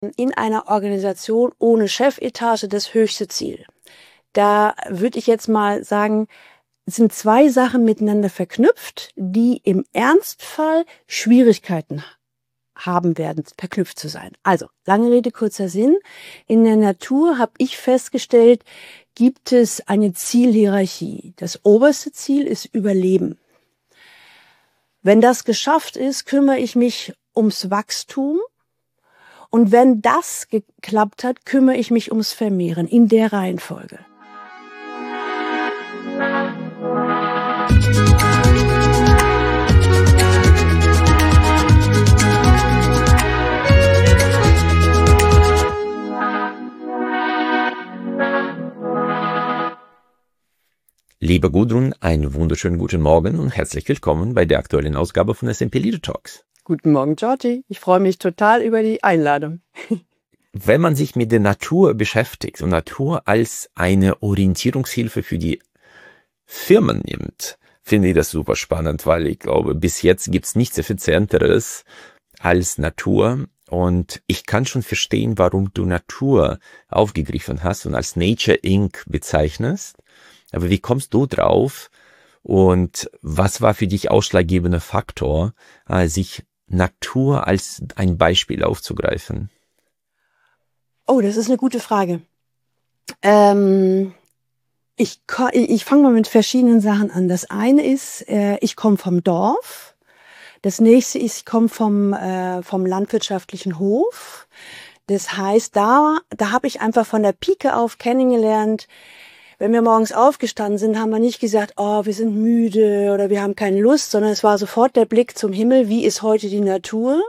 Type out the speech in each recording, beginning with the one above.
in einer Organisation ohne Chefetage das höchste Ziel. Da würde ich jetzt mal sagen, es sind zwei Sachen miteinander verknüpft, die im Ernstfall Schwierigkeiten haben werden, verknüpft zu sein. Also, lange Rede, kurzer Sinn. In der Natur habe ich festgestellt, gibt es eine Zielhierarchie. Das oberste Ziel ist Überleben. Wenn das geschafft ist, kümmere ich mich ums Wachstum. Und wenn das geklappt hat, kümmere ich mich ums Vermehren in der Reihenfolge. Liebe Gudrun, einen wunderschönen guten Morgen und herzlich willkommen bei der aktuellen Ausgabe von S&P Leader Talks. Guten Morgen, Georgie. Ich freue mich total über die Einladung. Wenn man sich mit der Natur beschäftigt und Natur als eine Orientierungshilfe für die Firmen nimmt, finde ich das super spannend, weil ich glaube, bis jetzt gibt es nichts Effizienteres als Natur. Und ich kann schon verstehen, warum du Natur aufgegriffen hast und als Nature Inc. bezeichnest. Aber wie kommst du drauf und was war für dich ausschlaggebender Faktor, sich Natur als ein Beispiel aufzugreifen? Oh, das ist eine gute Frage. Ich fange mal mit verschiedenen Sachen an. Das eine ist, ich komme vom Dorf. Das nächste ist, ich komme vom landwirtschaftlichen Hof. Das heißt, da habe ich einfach von der Pike auf kennengelernt. Wenn wir morgens aufgestanden sind, haben wir nicht gesagt, oh, wir sind müde oder wir haben keine Lust, sondern es war sofort der Blick zum Himmel, wie ist heute die Natur?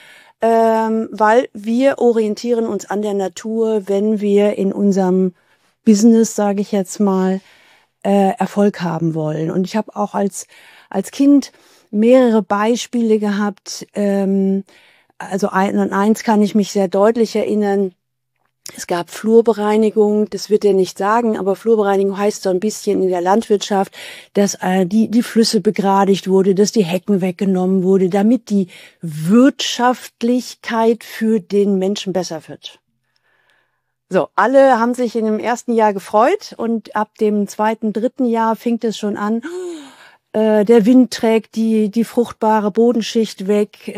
Weil wir orientieren uns an der Natur, wenn wir in unserem Business, sage ich jetzt mal, Erfolg haben wollen. Und ich habe auch als Kind mehrere Beispiele gehabt. Also an eins kann ich mich sehr deutlich erinnern. Es gab Flurbereinigung, das wird er nicht sagen, aber Flurbereinigung heißt so ein bisschen in der Landwirtschaft, dass die Flüsse begradigt wurde, dass die Hecken weggenommen wurde, damit die Wirtschaftlichkeit für den Menschen besser wird. So, alle haben sich in dem ersten Jahr gefreut und ab dem zweiten, dritten Jahr fing es schon an. Der Wind trägt die fruchtbare Bodenschicht weg,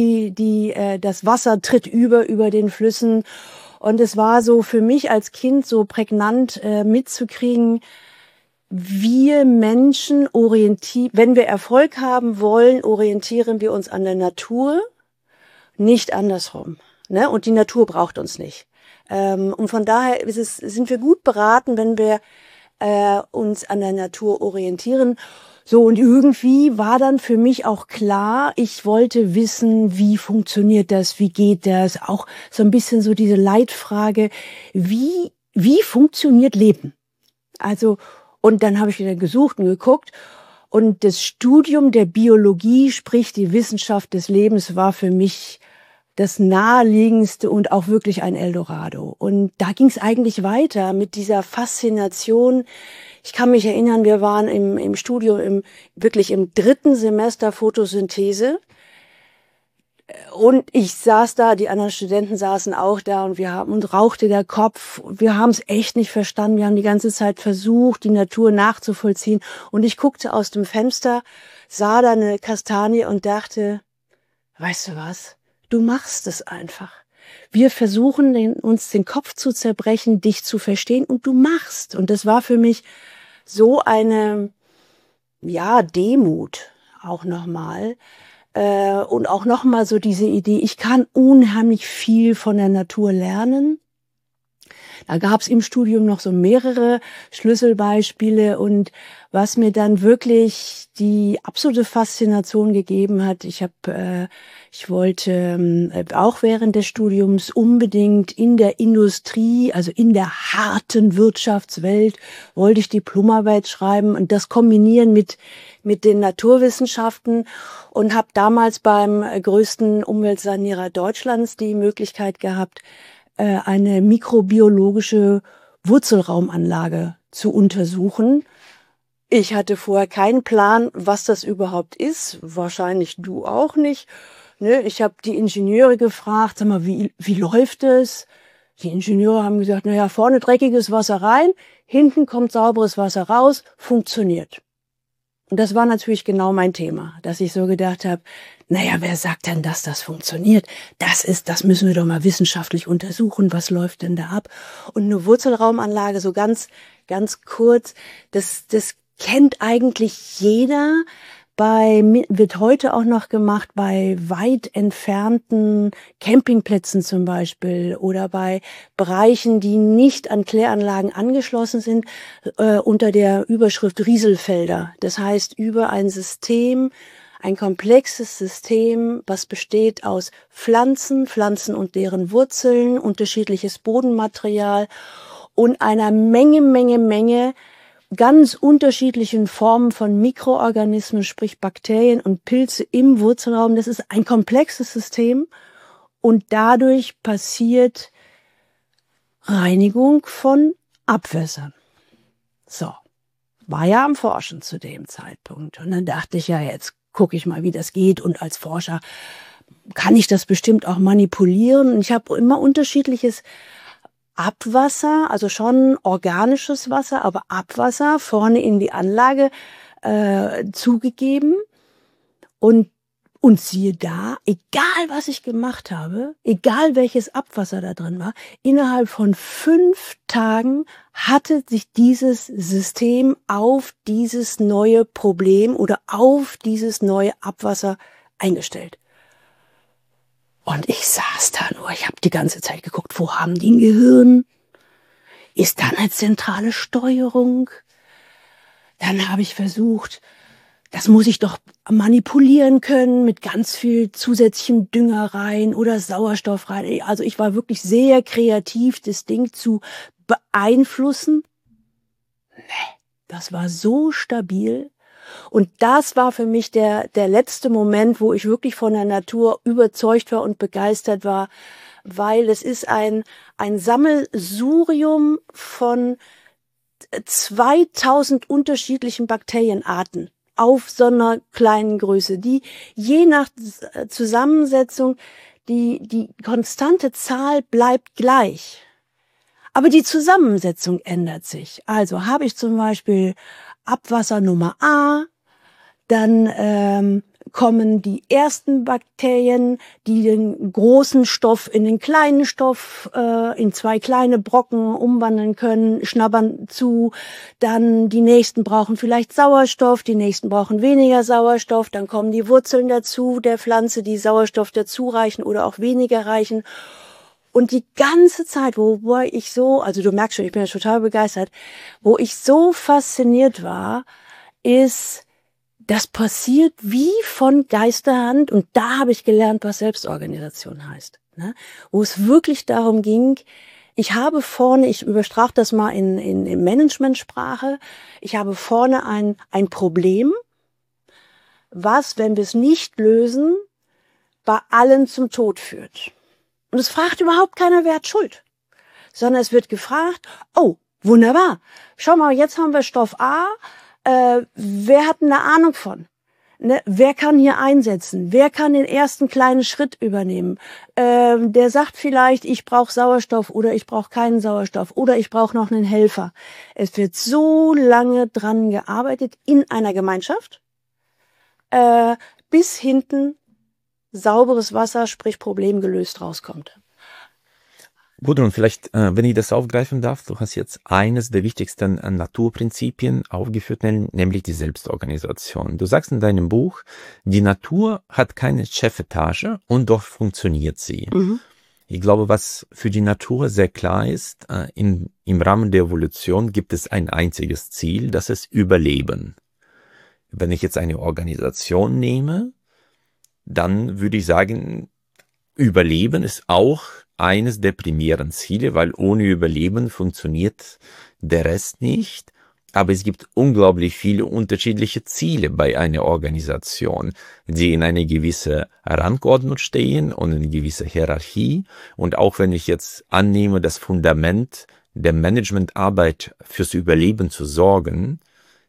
das Wasser tritt über den Flüssen. Und es war so für mich als Kind so prägnant mitzukriegen, wir Menschen wenn wir Erfolg haben wollen, orientieren wir uns an der Natur, nicht andersrum. Ne? Und die Natur braucht uns nicht. Und von daher sind wir gut beraten, wenn wir uns an der Natur orientieren. So, und irgendwie war dann für mich auch klar, ich wollte wissen, wie funktioniert das, wie geht das, auch so ein bisschen so diese Leitfrage, wie funktioniert Leben? Also, und dann habe ich wieder gesucht und geguckt und das Studium der Biologie, sprich die Wissenschaft des Lebens, war für mich das naheliegendste und auch wirklich ein Eldorado. Und da ging es eigentlich weiter mit dieser Faszination. Ich kann mich erinnern, wir waren im Studium wirklich im 3. Semester Photosynthese. Und ich saß da, die anderen Studenten saßen auch da und uns rauchte der Kopf. Wir haben es echt nicht verstanden. Wir haben die ganze Zeit versucht, die Natur nachzuvollziehen. Und ich guckte aus dem Fenster, sah da eine Kastanie und dachte, weißt du was? Du machst es einfach. Wir versuchen, uns den Kopf zu zerbrechen, dich zu verstehen und du machst. Und das war für mich so eine, Demut auch nochmal. Und auch nochmal so diese Idee, ich kann unheimlich viel von der Natur lernen. Da gab es im Studium noch so mehrere Schlüsselbeispiele und was mir dann wirklich die absolute Faszination gegeben hat, ich wollte auch während des Studiums unbedingt in der Industrie, also in der harten Wirtschaftswelt, wollte ich Diplomarbeit schreiben und das kombinieren mit den Naturwissenschaften und habe damals beim größten Umweltsanierer Deutschlands die Möglichkeit gehabt, eine mikrobiologische Wurzelraumanlage zu untersuchen. Ich hatte vorher keinen Plan, was das überhaupt ist, wahrscheinlich du auch nicht. Ne, ich habe die Ingenieure gefragt, sag mal, wie läuft es? Die Ingenieure haben gesagt, naja, vorne dreckiges Wasser rein, hinten kommt sauberes Wasser raus, funktioniert. Und das war natürlich genau mein Thema, dass ich so gedacht habe, naja, wer sagt denn, dass das funktioniert? Das müssen wir doch mal wissenschaftlich untersuchen, was läuft denn da ab? Und eine Wurzelraumanlage, so ganz kurz, das kennt eigentlich jeder. Wird heute auch noch gemacht bei weit entfernten Campingplätzen zum Beispiel oder bei Bereichen, die nicht an Kläranlagen angeschlossen sind, unter der Überschrift Rieselfelder. Das heißt, über ein System, ein komplexes System, was besteht aus Pflanzen und deren Wurzeln, unterschiedliches Bodenmaterial und einer Menge ganz unterschiedlichen Formen von Mikroorganismen, sprich Bakterien und Pilze im Wurzelraum. Das ist ein komplexes System und dadurch passiert Reinigung von Abwässern. So, war ja am Forschen zu dem Zeitpunkt. Und dann dachte ich, ja, jetzt gucke ich mal, wie das geht. Und als Forscher kann ich das bestimmt auch manipulieren. Und ich habe immer unterschiedliches Abwasser, also schon organisches Wasser, aber Abwasser vorne in die Anlage zugegeben. Und siehe da, egal was ich gemacht habe, egal welches Abwasser da drin war, innerhalb von 5 Tagen hatte sich dieses System auf dieses neue Problem oder auf dieses neue Abwasser eingestellt. Und ich saß da nur, ich habe die ganze Zeit geguckt, wo haben die ein Gehirn? Ist da eine zentrale Steuerung? Dann habe ich versucht, das muss ich doch manipulieren können mit ganz viel zusätzlichem Dünger rein oder Sauerstoff rein. Also ich war wirklich sehr kreativ, das Ding zu beeinflussen. Nee, das war so stabil. Und das war für mich der letzte Moment, wo ich wirklich von der Natur überzeugt war und begeistert war, weil es ist ein Sammelsurium von 2000 unterschiedlichen Bakterienarten auf so einer kleinen Größe, die je nach Zusammensetzung, die konstante Zahl bleibt gleich. Aber die Zusammensetzung ändert sich. Also habe ich zum Beispiel Abwasser Nummer A, dann kommen die ersten Bakterien, die den großen Stoff in den kleinen Stoff, in 2 kleine Brocken umwandeln können, schnabbern zu. Dann die nächsten brauchen vielleicht Sauerstoff, die nächsten brauchen weniger Sauerstoff. Dann kommen die Wurzeln dazu der Pflanze, die Sauerstoff dazu reichen oder auch weniger reichen. Und die ganze Zeit, wo ich so, also du merkst schon, ich bin ja total begeistert, wo ich so fasziniert war, ist, das passiert wie von Geisterhand. Und da habe ich gelernt, was Selbstorganisation heißt. Ne? Wo es wirklich darum ging, ich habe vorne, ich überstrach das mal in Managementsprache, ich habe vorne ein Problem, was, wenn wir es nicht lösen, bei allen zum Tod führt. Und es fragt überhaupt keiner, wer hat Schuld. Sondern es wird gefragt, oh, wunderbar, schau mal, jetzt haben wir Stoff A, wer hat eine Ahnung von? Ne? Wer kann hier einsetzen? Wer kann den ersten kleinen Schritt übernehmen? Der sagt vielleicht, ich brauche Sauerstoff oder ich brauche keinen Sauerstoff oder ich brauche noch einen Helfer. Es wird so lange dran gearbeitet in einer Gemeinschaft, bis hinten sauberes Wasser, sprich Problem gelöst, rauskommt. Gudrun, vielleicht, wenn ich das aufgreifen darf, du hast jetzt eines der wichtigsten Naturprinzipien aufgeführt, nämlich die Selbstorganisation. Du sagst in deinem Buch, die Natur hat keine Chefetage und doch funktioniert sie. Mhm. Ich glaube, was für die Natur sehr klar ist, im Rahmen der Evolution gibt es ein einziges Ziel, das ist Überleben. Wenn ich jetzt eine Organisation nehme, dann würde ich sagen, Überleben ist auch eines der primären Ziele, weil ohne Überleben funktioniert der Rest nicht. Aber es gibt unglaublich viele unterschiedliche Ziele bei einer Organisation, die in einer gewissen Rangordnung stehen und in einer gewissen Hierarchie. Und auch wenn ich jetzt annehme, das Fundament der Managementarbeit fürs Überleben zu sorgen,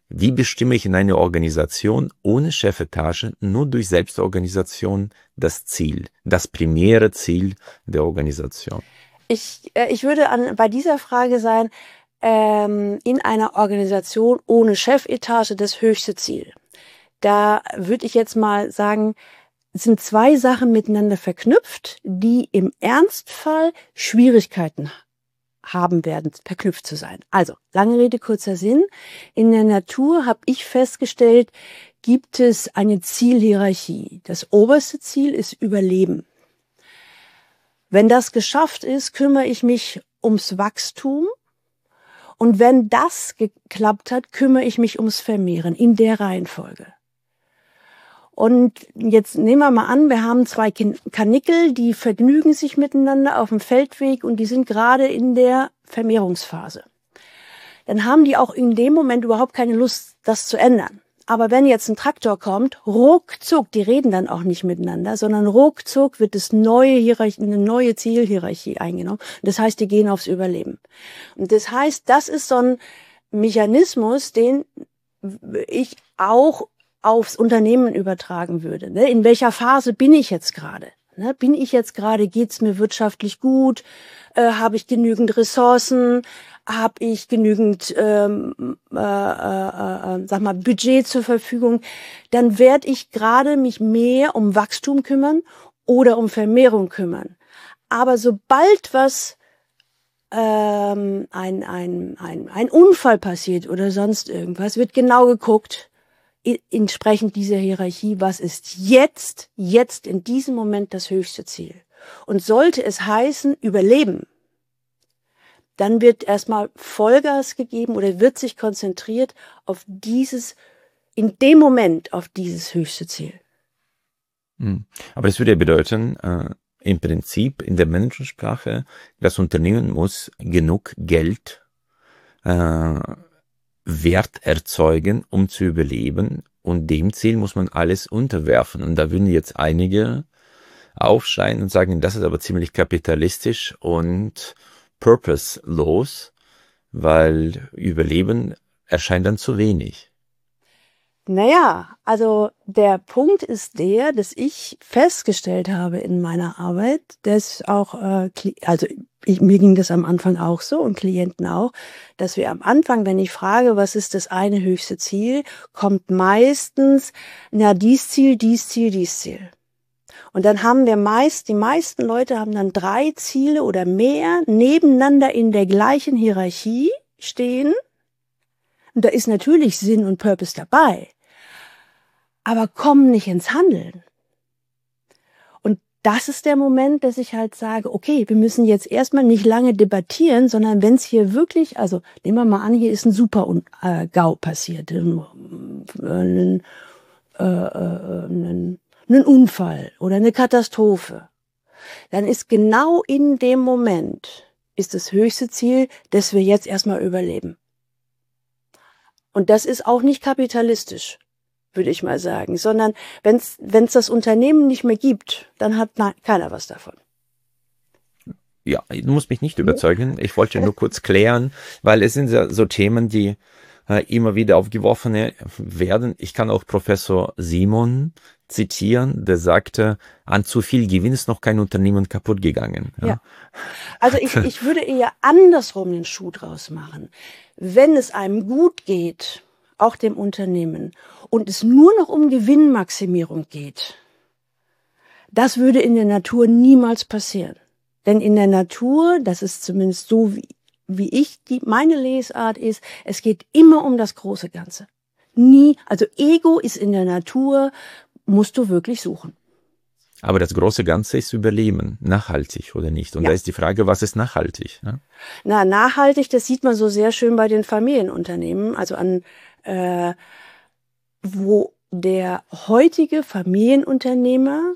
Wie bestimme ich in einer Organisation ohne Chefetage, nur durch Selbstorganisation das Ziel, das primäre Ziel der Organisation? Ich würde bei dieser Frage sein, in einer Organisation ohne Chefetage das höchste Ziel. Da würde ich jetzt mal sagen, es sind zwei Sachen miteinander verknüpft, die im Ernstfall Schwierigkeiten haben werden, verknüpft zu sein. Also, lange Rede, kurzer Sinn. In der Natur habe ich festgestellt, gibt es eine Zielhierarchie. Das oberste Ziel ist Überleben. Wenn das geschafft ist, kümmere ich mich ums Wachstum. Und wenn das geklappt hat, kümmere ich mich ums Vermehren in der Reihenfolge. Und jetzt nehmen wir mal an, wir haben zwei Karnickel, die vergnügen sich miteinander auf dem Feldweg und die sind gerade in der Vermehrungsphase. Dann haben die auch in dem Moment überhaupt keine Lust, das zu ändern. Aber wenn jetzt ein Traktor kommt, ruckzuck, die reden dann auch nicht miteinander, sondern ruckzuck wird eine neue Zielhierarchie eingenommen. Das heißt, die gehen aufs Überleben. Und das heißt, das ist so ein Mechanismus, den ich auch aufs Unternehmen übertragen würde. In welcher Phase bin ich jetzt gerade? Bin ich jetzt gerade, geht's mir wirtschaftlich gut? Habe ich genügend Ressourcen? Habe ich genügend Budget zur Verfügung? Dann werde ich gerade mich mehr um Wachstum kümmern oder um Vermehrung kümmern. Aber sobald ein Unfall passiert oder sonst irgendwas, wird genau geguckt, entsprechend dieser Hierarchie, was ist jetzt in diesem Moment das höchste Ziel? Und sollte es heißen, Überleben, dann wird erstmal Vollgas gegeben oder wird sich konzentriert auf in dem Moment auf dieses höchste Ziel. Aber das würde ja bedeuten, im Prinzip in der Managementsprache, das Unternehmen muss genug Geld Wert erzeugen, um zu überleben, und dem Ziel muss man alles unterwerfen. Und da würden jetzt einige aufschreien und sagen, das ist aber ziemlich kapitalistisch und purposelos, weil Überleben erscheint dann zu wenig. Naja, also der Punkt ist der, dass ich festgestellt habe in meiner Arbeit, dass auch, mir ging das am Anfang auch so und Klienten auch, dass wir am Anfang, wenn ich frage, was ist das eine höchste Ziel, kommt meistens, dies Ziel, dies Ziel, dies Ziel. Und dann haben wir die meisten Leute haben dann 3 Ziele oder mehr nebeneinander in der gleichen Hierarchie stehen. Und da ist natürlich Sinn und Purpose dabei, aber kommen nicht ins Handeln. Und das ist der Moment, dass ich halt sage, okay, wir müssen jetzt erstmal nicht lange debattieren, sondern wenn es hier wirklich, also nehmen wir mal an, hier ist ein super GAU passiert, ein Unfall oder eine Katastrophe, dann ist genau in dem Moment ist das höchste Ziel, dass wir jetzt erstmal überleben. Und das ist auch nicht kapitalistisch, würde ich mal sagen, sondern wenn es das Unternehmen nicht mehr gibt, dann hat keiner was davon. Ja, du musst mich nicht überzeugen. Ich wollte nur kurz klären, weil es sind so Themen, die immer wieder aufgeworfen werden. Ich kann auch Professor Simon zitieren, der sagte, an zu viel Gewinn ist noch kein Unternehmen kaputt gegangen. Ja. Also ich würde eher andersrum den Schuh draus machen. Wenn es einem gut geht, auch dem Unternehmen, und es nur noch um Gewinnmaximierung geht, das würde in der Natur niemals passieren. Denn in der Natur, das ist zumindest so, wie meine Lesart ist, es geht immer um das große Ganze. Also Ego ist in der Natur, musst du wirklich suchen. Aber das große Ganze ist Überleben, nachhaltig oder nicht? Und da ist die Frage, was ist nachhaltig? Ne? Nachhaltig, das sieht man so sehr schön bei den Familienunternehmen, also wo der heutige Familienunternehmer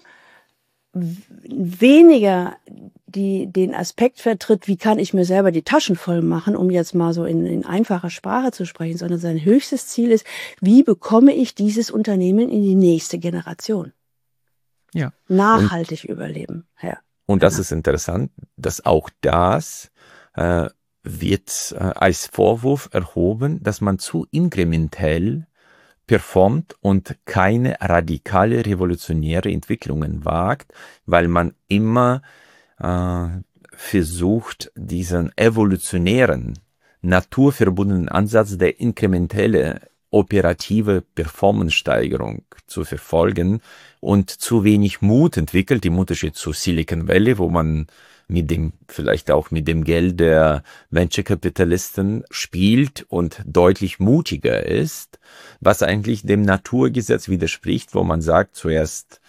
weniger den Aspekt vertritt, wie kann ich mir selber die Taschen voll machen, um jetzt mal so in einfacher Sprache zu sprechen, sondern sein höchstes Ziel ist, wie bekomme ich dieses Unternehmen in die nächste Generation? Ja. Nachhaltig überleben. Ja. Und das ist interessant, dass auch das wird als Vorwurf erhoben, dass man zu inkrementell performt und keine radikale revolutionäre Entwicklungen wagt, weil man immer versucht, diesen evolutionären, naturverbundenen Ansatz der inkrementelle operative Performance-Steigerung zu verfolgen und zu wenig Mut entwickelt, im Unterschied zu Silicon Valley, wo man vielleicht auch mit dem Geld der Venture-Kapitalisten spielt und deutlich mutiger ist, was eigentlich dem Naturgesetz widerspricht, wo man sagt, zuerst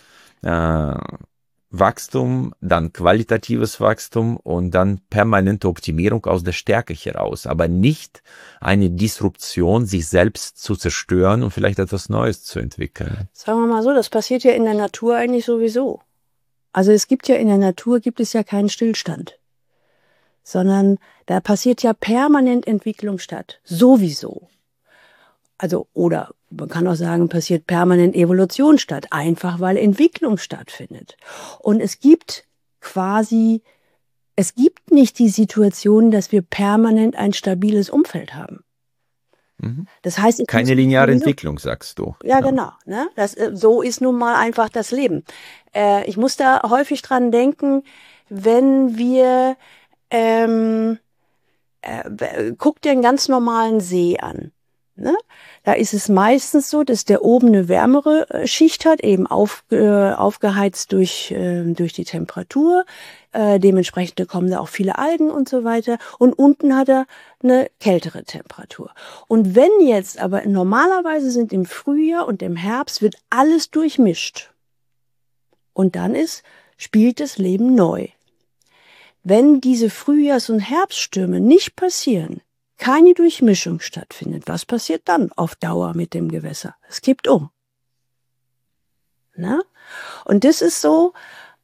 Wachstum, dann qualitatives Wachstum und dann permanente Optimierung aus der Stärke heraus, aber nicht eine Disruption, sich selbst zu zerstören und vielleicht etwas Neues zu entwickeln. Sagen wir mal so, das passiert ja in der Natur eigentlich sowieso. Also es gibt ja in der Natur ja keinen Stillstand, sondern da passiert ja permanent Entwicklung statt. Sowieso. Also, oder man kann auch sagen, passiert permanent Evolution statt, einfach weil Entwicklung stattfindet. Und es gibt nicht die Situation, dass wir permanent ein stabiles Umfeld haben. Das heißt, keine lineare Entwicklung, sagst du. Ja, genau. Ne? So ist nun mal einfach das Leben. Ich muss da häufig dran denken, wenn wir, guck dir einen ganz normalen See an. Ne? Da ist es meistens so, dass der oben eine wärmere Schicht hat, eben aufgeheizt durch die Temperatur. Dementsprechend kommen da auch viele Algen und so weiter. Und unten hat er eine kältere Temperatur. Und wenn jetzt aber normalerweise sind im Frühjahr und im Herbst wird alles durchmischt. Und dann spielt das Leben neu. Wenn diese Frühjahrs- und Herbststürme nicht passieren, keine Durchmischung stattfindet, was passiert dann auf Dauer mit dem Gewässer? Es kippt um. Na? Und das ist so,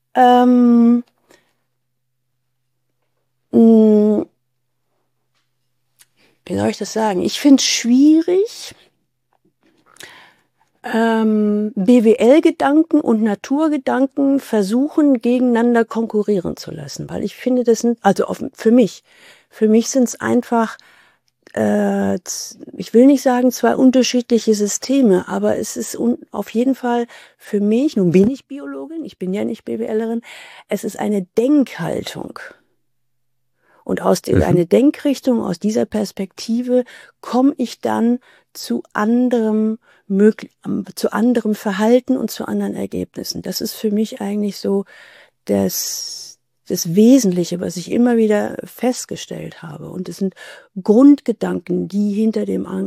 wie soll ich das sagen? Ich finde es schwierig, BWL-Gedanken und Naturgedanken versuchen, gegeneinander konkurrieren zu lassen. Weil ich finde, das sind, für mich sind es einfach, ich will nicht sagen zwei unterschiedliche Systeme, aber es ist auf jeden Fall für mich, nun bin ich Biologin, ich bin ja nicht BWLerin, es ist eine Denkhaltung. Und eine Denkrichtung, aus dieser Perspektive komme ich dann zu anderem Verhalten und zu anderen Ergebnissen. Das ist für mich eigentlich so das Wesentliche, was ich immer wieder festgestellt habe. Und es sind Grundgedanken, die hinter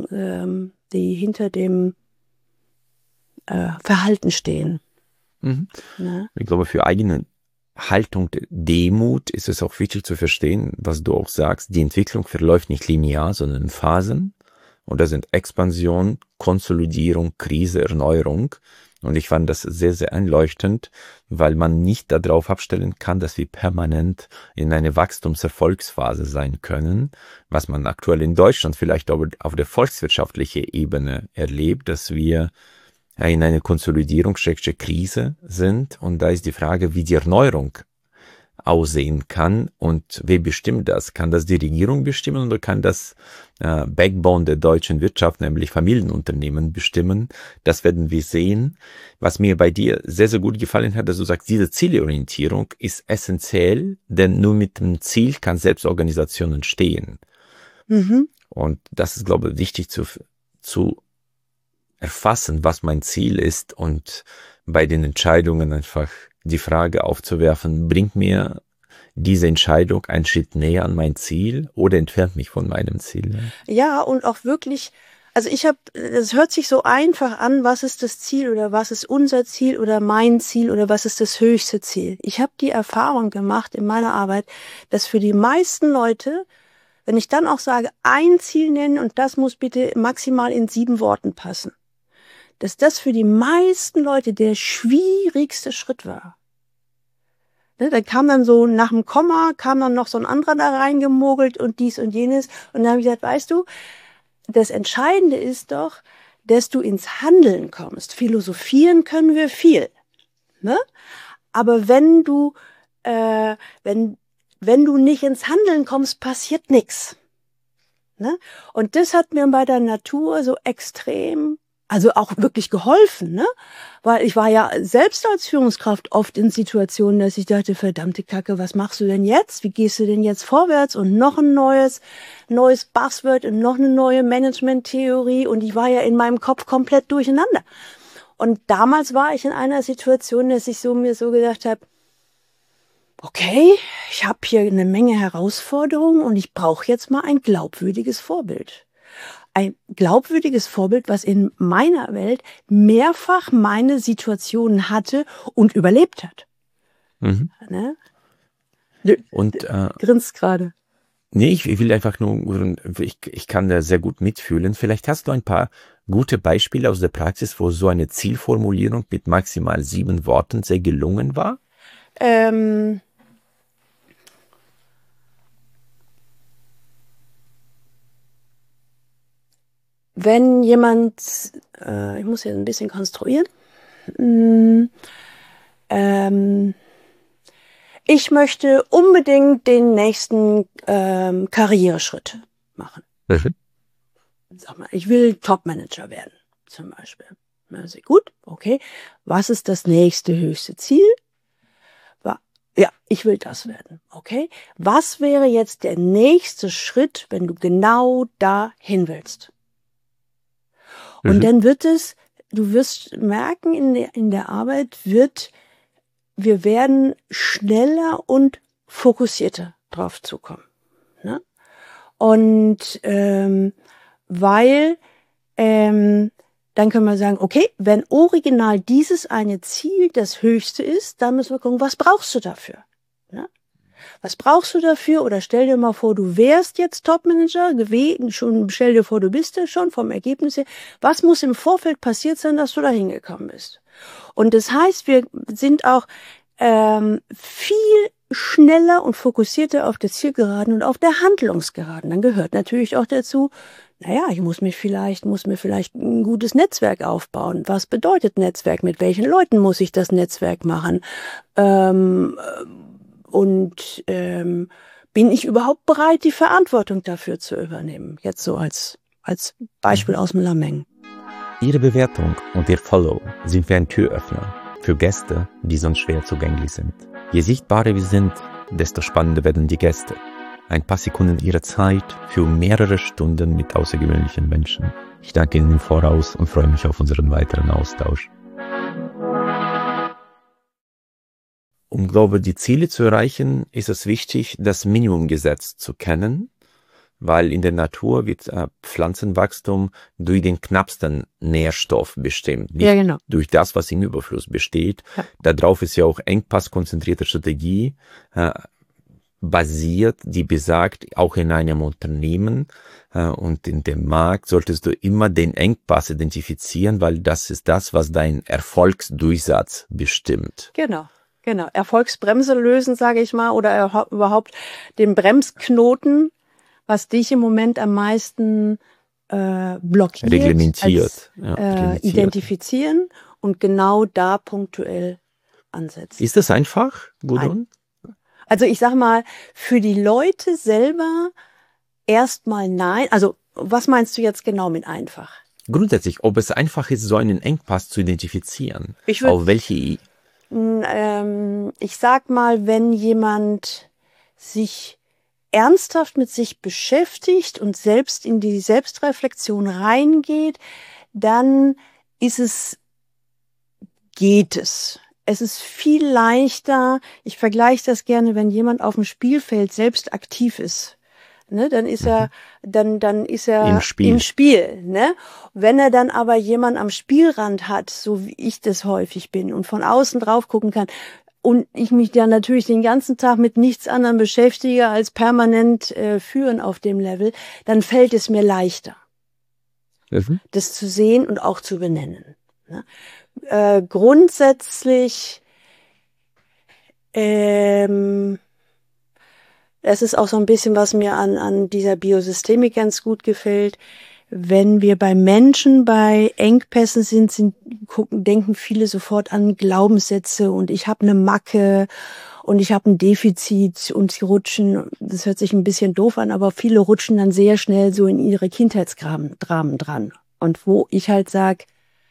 dem Verhalten stehen. Mhm. Ich glaube, für eigene Haltung der Demut ist es auch wichtig zu verstehen, was du auch sagst. Die Entwicklung verläuft nicht linear, sondern in Phasen. Und da sind Expansion, Konsolidierung, Krise, Erneuerung. Und ich fand das sehr, sehr einleuchtend, weil man nicht darauf abstellen kann, dass wir permanent in eine Wachstumserfolgsphase sein können, was man aktuell in Deutschland vielleicht auch auf der volkswirtschaftlichen Ebene erlebt, dass wir in eine Konsolidierung, Krise sind. Und da ist die Frage, wie die Erneuerung aussehen kann und wer bestimmt das? Kann das die Regierung bestimmen oder kann das Backbone der deutschen Wirtschaft, nämlich Familienunternehmen, bestimmen? Das werden wir sehen. Was mir bei dir sehr, sehr gut gefallen hat, dass du sagst, diese Zielorientierung ist essentiell, denn nur mit dem Ziel kann Selbstorganisation entstehen. Und das ist, glaube ich, wichtig zu erfassen, was mein Ziel ist und bei den Entscheidungen einfach die Frage aufzuwerfen, bringt mir diese Entscheidung einen Schritt näher an mein Ziel oder entfernt mich von meinem Ziel? Ja, und auch wirklich, also das hört sich so einfach an, was ist das Ziel oder was ist unser Ziel oder mein Ziel oder was ist das höchste Ziel? Ich habe die Erfahrung gemacht in meiner Arbeit, dass für die meisten Leute, wenn ich dann auch sage, ein Ziel nennen und das muss bitte maximal in 7 Worten passen, dass das für die meisten Leute der schwierigste Schritt war. Ne, da kam dann so nach dem Komma, kam dann noch so ein anderer da reingemogelt und dies und jenes. Und dann habe ich gesagt, weißt du, das Entscheidende ist doch, dass du ins Handeln kommst. Philosophieren können wir viel. Ne? Aber wenn wenn du nicht ins Handeln kommst, passiert nichts. Ne? Und das hat mir bei der Natur so extrem, also auch wirklich geholfen, ne? Weil ich war ja selbst als Führungskraft oft in Situationen, dass ich dachte, verdammte Kacke, was machst du denn jetzt? Wie gehst du denn jetzt vorwärts? Und noch ein neues Buzzword und noch eine neue Management-Theorie. Und ich war ja in meinem Kopf komplett durcheinander. Und damals war ich in einer Situation, dass ich mir so gedacht habe, okay, ich habe hier eine Menge Herausforderungen und ich brauche jetzt mal ein glaubwürdiges Vorbild. Ein glaubwürdiges Vorbild, was in meiner Welt mehrfach meine Situationen hatte und überlebt hat. Mhm. Ne? Und grinst gerade. Nee, ich will einfach nur, ich kann da sehr gut mitfühlen. Vielleicht hast du ein paar gute Beispiele aus der Praxis, wo so eine Zielformulierung mit maximal 7 Worten sehr gelungen war? Wenn jemand, ich muss hier ein bisschen konstruieren, ich möchte unbedingt den nächsten Karriereschritt machen. Mhm. Sag mal, ich will Topmanager werden, zum Beispiel. Also gut, okay. Was ist das nächste höchste Ziel? Ja, ich will das werden, okay. Was wäre jetzt der nächste Schritt, wenn du genau dahin willst? Und dann du wirst merken, in der Arbeit wir werden schneller und fokussierter drauf zukommen. Ne? Und weil dann können wir sagen, okay, wenn original dieses eine Ziel das höchste ist, dann müssen wir gucken, was brauchst du dafür? Ne? Was brauchst du dafür? Oder stell dir mal vor, du wärst jetzt Topmanager gewesen, stell dir vor, du bist ja schon vom Ergebnis her. Was muss im Vorfeld passiert sein, dass du da hingekommen bist? Und das heißt, wir sind auch viel schneller und fokussierter auf der Zielgeraden und auf der Handlungsgeraden. Dann gehört natürlich auch dazu, naja, ich muss mir vielleicht ein gutes Netzwerk aufbauen. Was bedeutet Netzwerk? Mit welchen Leuten muss ich das Netzwerk machen? Bin ich überhaupt bereit, die Verantwortung dafür zu übernehmen? Jetzt so als Beispiel aus dem Lameng. Ihre Bewertung und Ihr Follow sind wie ein Türöffner für Gäste, die sonst schwer zugänglich sind. Je sichtbarer wir sind, desto spannender werden die Gäste. Ein paar Sekunden Ihrer Zeit für mehrere Stunden mit außergewöhnlichen Menschen. Ich danke Ihnen im Voraus und freue mich auf unseren weiteren Austausch. Um, glaube ich, die Ziele zu erreichen, ist es wichtig, das Minimumgesetz zu kennen, weil in der Natur wird Pflanzenwachstum durch den knappsten Nährstoff bestimmt, nicht Ja, genau. durch das, was im Überfluss besteht. Ja. Darauf ist ja auch engpasskonzentrierte Strategie basiert, die besagt, auch in einem Unternehmen und in dem Markt solltest du immer den Engpass identifizieren, weil das ist das, was deinen Erfolgsdurchsatz bestimmt. Genau. Erfolgsbremse lösen, sage ich mal, oder überhaupt den Bremsknoten, was dich im Moment am meisten blockiert, reglementiert, identifizieren und genau da punktuell ansetzen. Ist das einfach, Gudrun? Also ich sag mal, für die Leute selber erstmal nein. Also was meinst du jetzt genau mit einfach? Grundsätzlich, ob es einfach ist, so einen Engpass zu identifizieren. Auf welche? Ich sag mal, wenn jemand sich ernsthaft mit sich beschäftigt und selbst in die Selbstreflexion reingeht, dann geht es. Es ist viel leichter, ich vergleiche das gerne, wenn jemand auf dem Spielfeld selbst aktiv ist. Ne, dann ist er im Spiel. Ne? Wenn er dann aber jemand am Spielrand hat, so wie ich das häufig bin und von außen drauf gucken kann und ich mich dann natürlich den ganzen Tag mit nichts anderem beschäftige als permanent führen auf dem Level, dann fällt es mir leichter, das zu sehen und auch zu benennen. Ne? Grundsätzlich das ist auch so ein bisschen, was mir an dieser Biosystemik ganz gut gefällt. wenn wir bei Menschen bei Engpässen sind, denken viele sofort an Glaubenssätze und ich habe eine Macke und ich habe ein Defizit und sie rutschen, das hört sich ein bisschen doof an, aber viele rutschen dann sehr schnell so in ihre Kindheitsdramen dran. Und wo ich halt sage,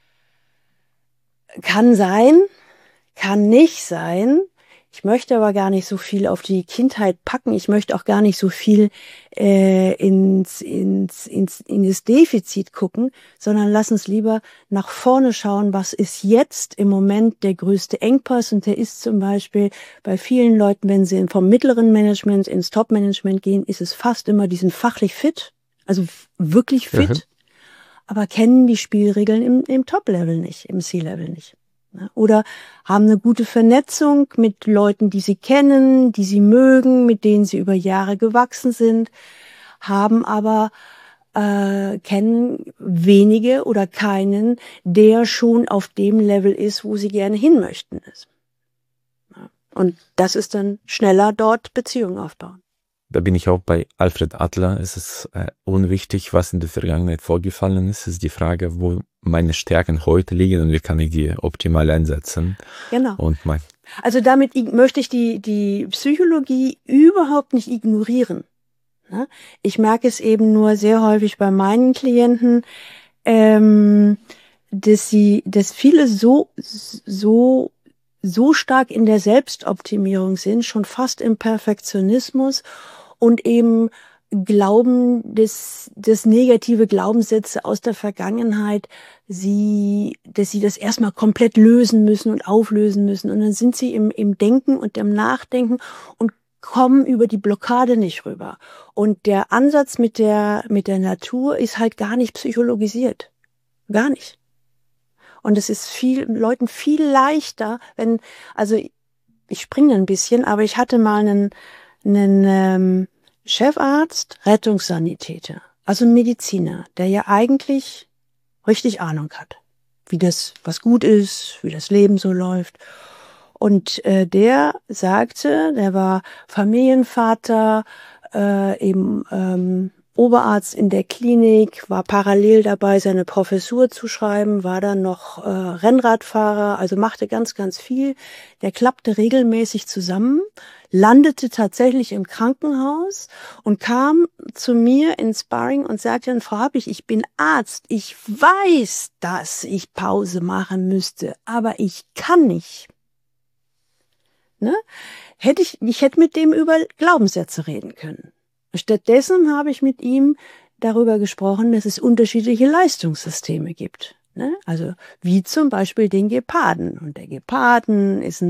kann sein, kann nicht sein. Ich möchte aber gar nicht so viel auf die Kindheit packen. Ich möchte auch gar nicht so viel in das Defizit gucken, sondern lass uns lieber nach vorne schauen, was ist jetzt im Moment der größte Engpass. Und der ist zum Beispiel bei vielen Leuten, wenn sie vom mittleren Management ins Top-Management gehen, ist es fast immer, die sind fachlich fit, also wirklich fit, aber kennen die Spielregeln im Top-Level nicht, im C-Level nicht. Oder haben eine gute Vernetzung mit Leuten, die sie kennen, die sie mögen, mit denen sie über Jahre gewachsen sind, haben aber kennen wenige oder keinen, der schon auf dem Level ist, wo sie gerne hin möchten. Und das ist dann schneller dort Beziehungen aufbauen. Da bin ich auch bei Alfred Adler. Es ist unwichtig, was in der Vergangenheit vorgefallen ist. Es ist die Frage, wo meine Stärken heute liegen und wie kann ich die optimal einsetzen. Genau. Und also damit möchte ich die Psychologie überhaupt nicht ignorieren. Ich merke es eben nur sehr häufig bei meinen Klienten, dass viele so stark in der Selbstoptimierung sind, schon fast im Perfektionismus und eben glauben, dass negative Glaubenssätze aus der Vergangenheit, dass sie das erstmal komplett lösen müssen und auflösen müssen. Und dann sind sie im Denken und im Nachdenken und kommen über die Blockade nicht rüber. Und der Ansatz mit der Natur ist halt gar nicht psychologisiert. Gar nicht. Und es ist Leuten viel leichter, also ich springe ein bisschen, aber ich hatte mal einen Chefarzt, Rettungssanitäter, also ein Mediziner, der ja eigentlich richtig Ahnung hat, was gut ist, wie das Leben so läuft. Und der sagte, der war Familienvater, Oberarzt in der Klinik, war parallel dabei, seine Professur zu schreiben, war dann noch Rennradfahrer, also machte ganz, ganz viel. Der klappte regelmäßig zusammen, landete tatsächlich im Krankenhaus und kam zu mir ins Sparring und sagte dann, Frau Happig, ich bin Arzt, ich weiß, dass ich Pause machen müsste, aber ich kann nicht. Ne? Ich hätte mit dem über Glaubenssätze reden können. Stattdessen habe ich mit ihm darüber gesprochen, dass es unterschiedliche Leistungssysteme gibt. Ne? Also wie zum Beispiel den Geparden. Und der Geparden ist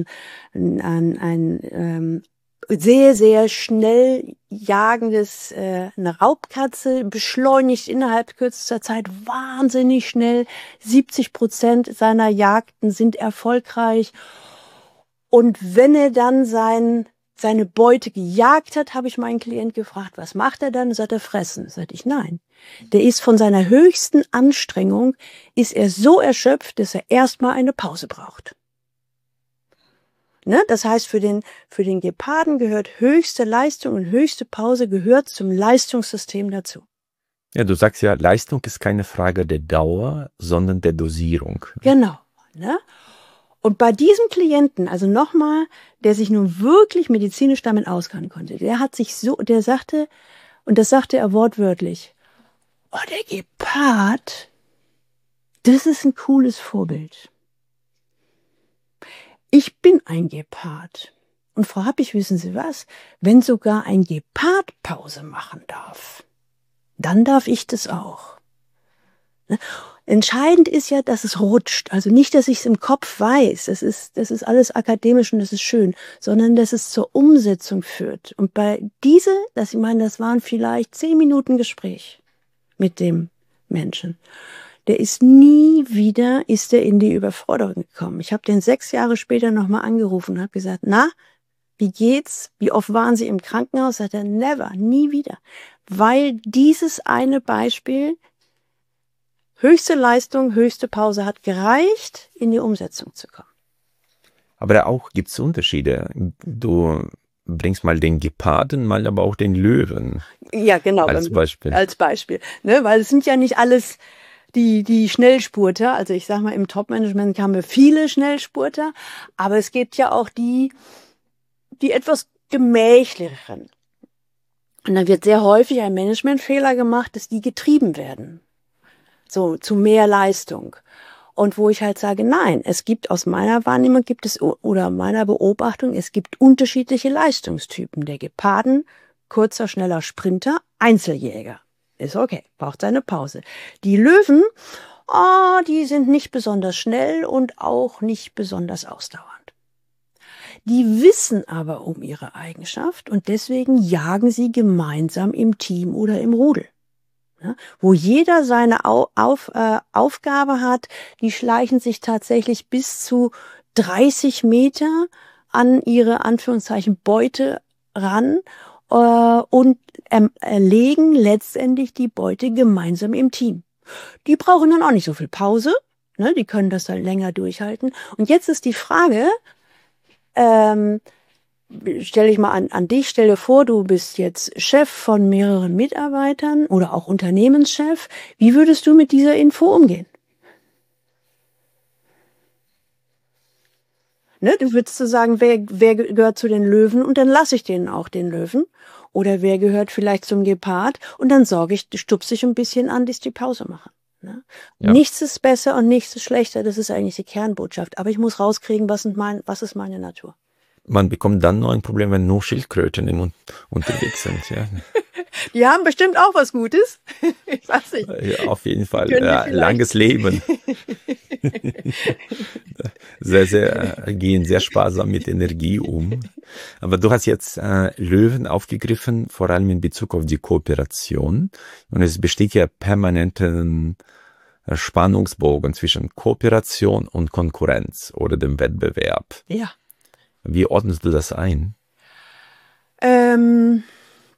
ein sehr, sehr schnell jagendes, eine Raubkatze, beschleunigt innerhalb kürzester Zeit wahnsinnig schnell. 70% seiner Jagden sind erfolgreich. Und wenn er dann seine Beute gejagt hat, habe ich meinen Klient gefragt, was macht er dann? Sagt er, fressen. Sagte ich, nein. Der ist von seiner höchsten Anstrengung, ist er so erschöpft, dass er erstmal eine Pause braucht. Ne? Das heißt, für den Geparden gehört höchste Leistung und höchste Pause gehört zum Leistungssystem dazu. Ja, du sagst ja, Leistung ist keine Frage der Dauer, sondern der Dosierung. Genau. Ne? Und bei diesem Klienten, also nochmal, der sich nun wirklich medizinisch damit auskennen konnte, der sagte, und das sagte er wortwörtlich, oh, der Gepard, das ist ein cooles Vorbild. Ich bin ein Gepard. Und Frau Happig, wissen Sie was? Wenn sogar ein Gepard Pause machen darf, dann darf ich das auch. Entscheidend ist ja, dass es rutscht. Also nicht, dass ich es im Kopf weiß. Das ist alles akademisch und das ist schön, sondern dass es zur Umsetzung führt. Und das waren vielleicht 10 Minuten Gespräch mit dem Menschen. Der ist nie wieder in die Überforderung gekommen. Ich habe den 6 Jahre später nochmal angerufen und habe gesagt, na, wie geht's? Wie oft waren Sie im Krankenhaus? Sagt er, never, nie wieder. Weil dieses eine Beispiel, höchste Leistung, höchste Pause hat gereicht, in die Umsetzung zu kommen. Aber auch gibt es Unterschiede. Du bringst mal den Geparden, mal aber auch den Löwen. Ja, genau. Als Beispiel. Als Beispiel. Ne? Weil es sind ja nicht alles die Schnellspurter. Also ich sag mal, im Top-Management haben wir viele Schnellspurter, aber es gibt ja auch die etwas gemächlicheren. Und dann wird sehr häufig ein Managementfehler gemacht, dass die getrieben werden. So, zu mehr Leistung. Und wo ich halt sage, nein, es gibt aus meiner Wahrnehmung oder meiner Beobachtung, es gibt unterschiedliche Leistungstypen. Der Geparden, kurzer, schneller Sprinter, Einzeljäger. Ist okay, braucht seine Pause. Die Löwen, die sind nicht besonders schnell und auch nicht besonders ausdauernd. Die wissen aber um ihre Eigenschaft und deswegen jagen sie gemeinsam im Team oder im Rudel. Ja, wo jeder seine Aufgabe hat, die schleichen sich tatsächlich bis zu 30 Meter an ihre Anführungszeichen Beute ran und erlegen letztendlich die Beute gemeinsam im Team. Die brauchen dann auch nicht so viel Pause, ne? Die können das dann länger durchhalten. Und jetzt ist die Frage, stell dich mal an dich, stell dir vor, du bist jetzt Chef von mehreren Mitarbeitern oder auch Unternehmenschef. Wie würdest du mit dieser Info umgehen? Ne, du würdest so sagen, wer gehört zu den Löwen und dann lasse ich denen auch den Löwen. Oder wer gehört vielleicht zum Gepard und dann stupse ich ein bisschen an, dass die Pause machen. Ne? Ja. Nichts ist besser und nichts ist schlechter, das ist eigentlich die Kernbotschaft. Aber ich muss rauskriegen, was ist meine Natur. Man bekommt dann noch ein Problem, wenn nur Schildkröten unterwegs sind. Ja. Die haben bestimmt auch was Gutes. Ich weiß nicht. Ja, auf jeden Fall. Ja, langes Leben. Gehen sehr sparsam mit Energie um. Aber du hast jetzt Löwen aufgegriffen, vor allem in Bezug auf die Kooperation. Und es besteht ja permanenten Spannungsbogen zwischen Kooperation und Konkurrenz oder dem Wettbewerb. Ja. Wie ordnest du das ein? Denn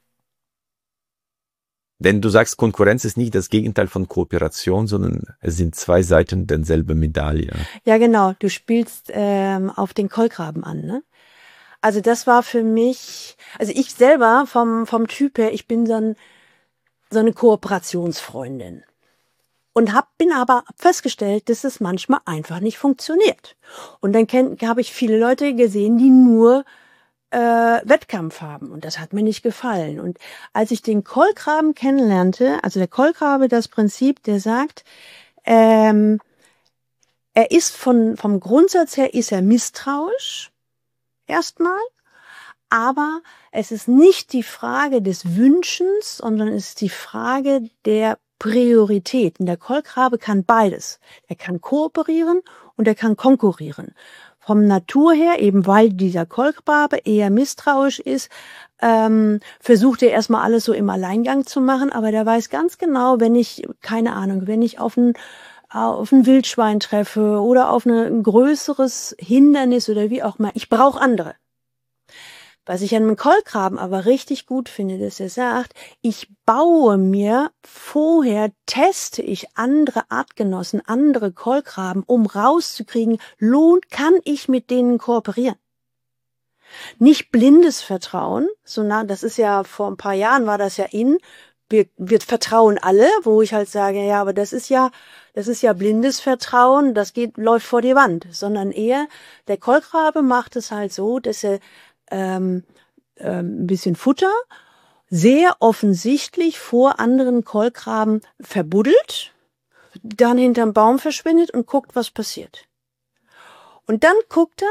du sagst, Konkurrenz ist nicht das Gegenteil von Kooperation, sondern es sind zwei Seiten derselben Medaille. Ja, genau. Du spielst auf den Kolkraben an, ne? Also das war für mich, also ich selber vom Typ her, ich bin so eine Kooperationsfreundin. Und bin aber festgestellt, dass es manchmal einfach nicht funktioniert. Und dann habe ich viele Leute gesehen, die nur Wettkampf haben. Und das hat mir nicht gefallen. Und als ich den Kolkraben kennenlernte, also der Kolkrabe, das Prinzip, der sagt, er ist vom Grundsatz her ist er misstrauisch, erstmal. Aber es ist nicht die Frage des Wünschens, sondern es ist die Frage der Priorität. Und der Kolkrabe kann beides. Er kann kooperieren und er kann konkurrieren. Vom Natur her, eben weil dieser Kolkrabe eher misstrauisch ist, versucht er erstmal alles so im Alleingang zu machen, aber der weiß ganz genau, wenn ich auf ein Wildschwein treffe oder auf ein größeres Hindernis oder wie auch immer, ich brauche andere. Was ich an einem Kolkraben aber richtig gut finde, dass er sagt, ich baue mir teste ich andere Artgenossen, andere Kolkraben, um rauszukriegen, kann ich mit denen kooperieren. Nicht blindes Vertrauen, das ist ja vor ein paar Jahren war das ja wir vertrauen alle, wo ich halt sage, ja, aber das ist ja blindes Vertrauen, läuft vor die Wand, sondern eher der Kolkrabe macht es halt so, dass er ein bisschen Futter sehr offensichtlich vor anderen Kolkraben verbuddelt, dann hinterm Baum verschwindet und guckt, was passiert. Und dann guckt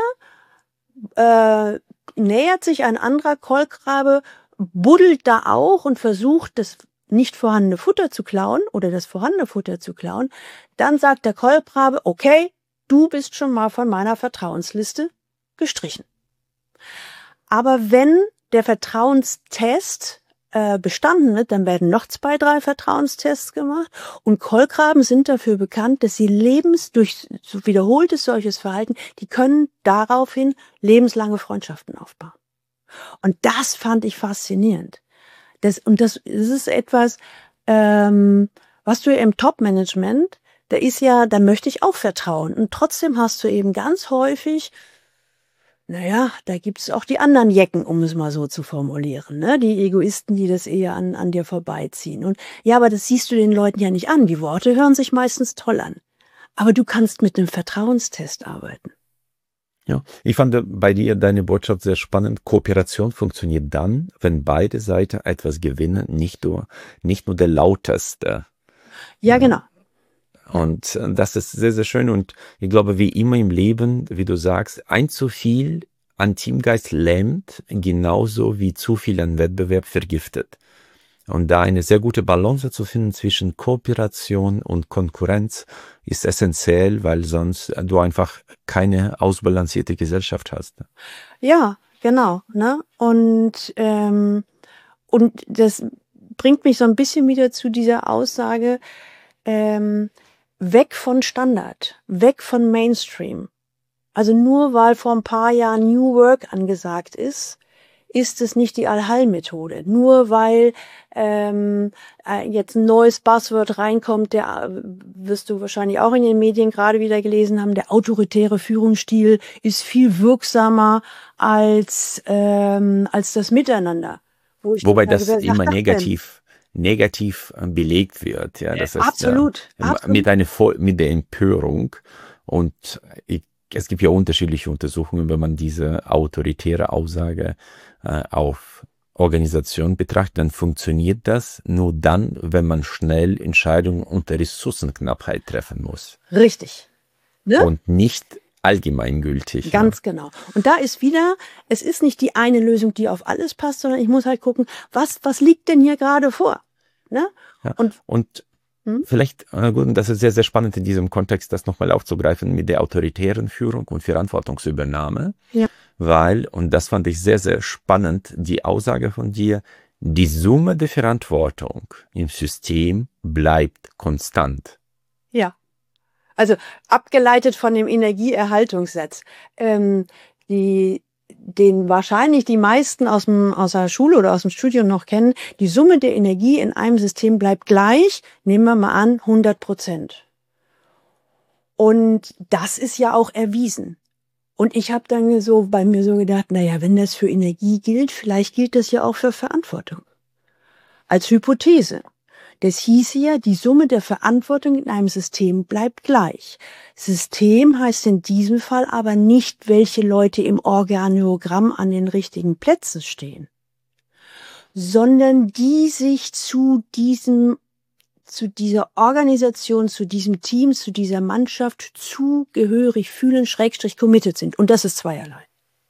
nähert sich ein anderer Kolkrabe, buddelt da auch und versucht, das nicht vorhandene Futter zu klauen oder das vorhandene Futter zu klauen. Dann sagt der Kolkrabe, okay, du bist schon mal von meiner Vertrauensliste gestrichen. Aber wenn der Vertrauenstest bestanden wird, dann werden noch 2, 3 Vertrauenstests gemacht. Und Kolkraben sind dafür bekannt, dass sie durch so wiederholtes solches Verhalten, die können daraufhin lebenslange Freundschaften aufbauen. Und das fand ich faszinierend. Das ist etwas, was du im Top-Management, da möchte ich auch vertrauen. Und trotzdem hast du eben ganz häufig Naja, da gibt's auch die anderen Jecken, um es mal so zu formulieren, ne? Die Egoisten, die das eher an dir vorbeiziehen. Und ja, aber das siehst du den Leuten ja nicht an. Die Worte hören sich meistens toll an. Aber du kannst mit einem Vertrauenstest arbeiten. Ja, ich fand bei dir deine Botschaft sehr spannend. Kooperation funktioniert dann, wenn beide Seiten etwas gewinnen, nicht nur der Lauteste. Ja, genau. Und das ist sehr, sehr schön. Und ich glaube, wie immer im Leben, wie du sagst, ein zu viel an Teamgeist lähmt, genauso wie zu viel an Wettbewerb vergiftet. Und da eine sehr gute Balance zu finden zwischen Kooperation und Konkurrenz ist essentiell, weil sonst du einfach keine ausbalancierte Gesellschaft hast. Ja, genau. Ne? Und das bringt mich so ein bisschen wieder zu dieser Aussage, weg von Standard, weg von Mainstream. Also nur weil vor ein paar Jahren New Work angesagt ist es nicht die Allheilmethode. Nur weil jetzt ein neues Buzzword reinkommt, wirst du wahrscheinlich auch in den Medien gerade wieder gelesen haben, der autoritäre Führungsstil ist viel wirksamer als das Miteinander. Wobei das immer negativ belegt wird. Ja, das heißt, absolut. Mit der Empörung. Und es gibt ja unterschiedliche Untersuchungen, wenn man diese autoritäre Aussage auf Organisation betrachtet, dann funktioniert das nur dann, wenn man schnell Entscheidungen unter Ressourcenknappheit treffen muss. Richtig. Ne? Und nicht allgemeingültig. Ganz genau. Und da ist wieder, es ist nicht die eine Lösung, die auf alles passt, sondern ich muss halt gucken, was liegt denn hier gerade vor? Ne? Ja. Und vielleicht, gut, das ist sehr, sehr spannend in diesem Kontext, das nochmal aufzugreifen mit der autoritären Führung und Verantwortungsübernahme. Ja. Weil, und das fand ich sehr, sehr spannend, die Aussage von dir, die Summe der Verantwortung im System bleibt konstant. Ja. Also abgeleitet von dem Energieerhaltungssatz. Den wahrscheinlich die meisten aus der Schule oder aus dem Studium noch kennen, die Summe der Energie in einem System bleibt gleich, nehmen wir mal an, 100%. Und das ist ja auch erwiesen. Und ich habe dann so bei mir so gedacht, naja, wenn das für Energie gilt, vielleicht gilt das ja auch für Verantwortung. Als Hypothese. Das hieße ja, die Summe der Verantwortung in einem System bleibt gleich. System heißt in diesem Fall aber nicht, welche Leute im Organigramm an den richtigen Plätzen stehen, sondern die sich zu dieser Organisation, zu diesem Team, zu dieser Mannschaft zugehörig fühlen, / committed sind. Und das ist zweierlei.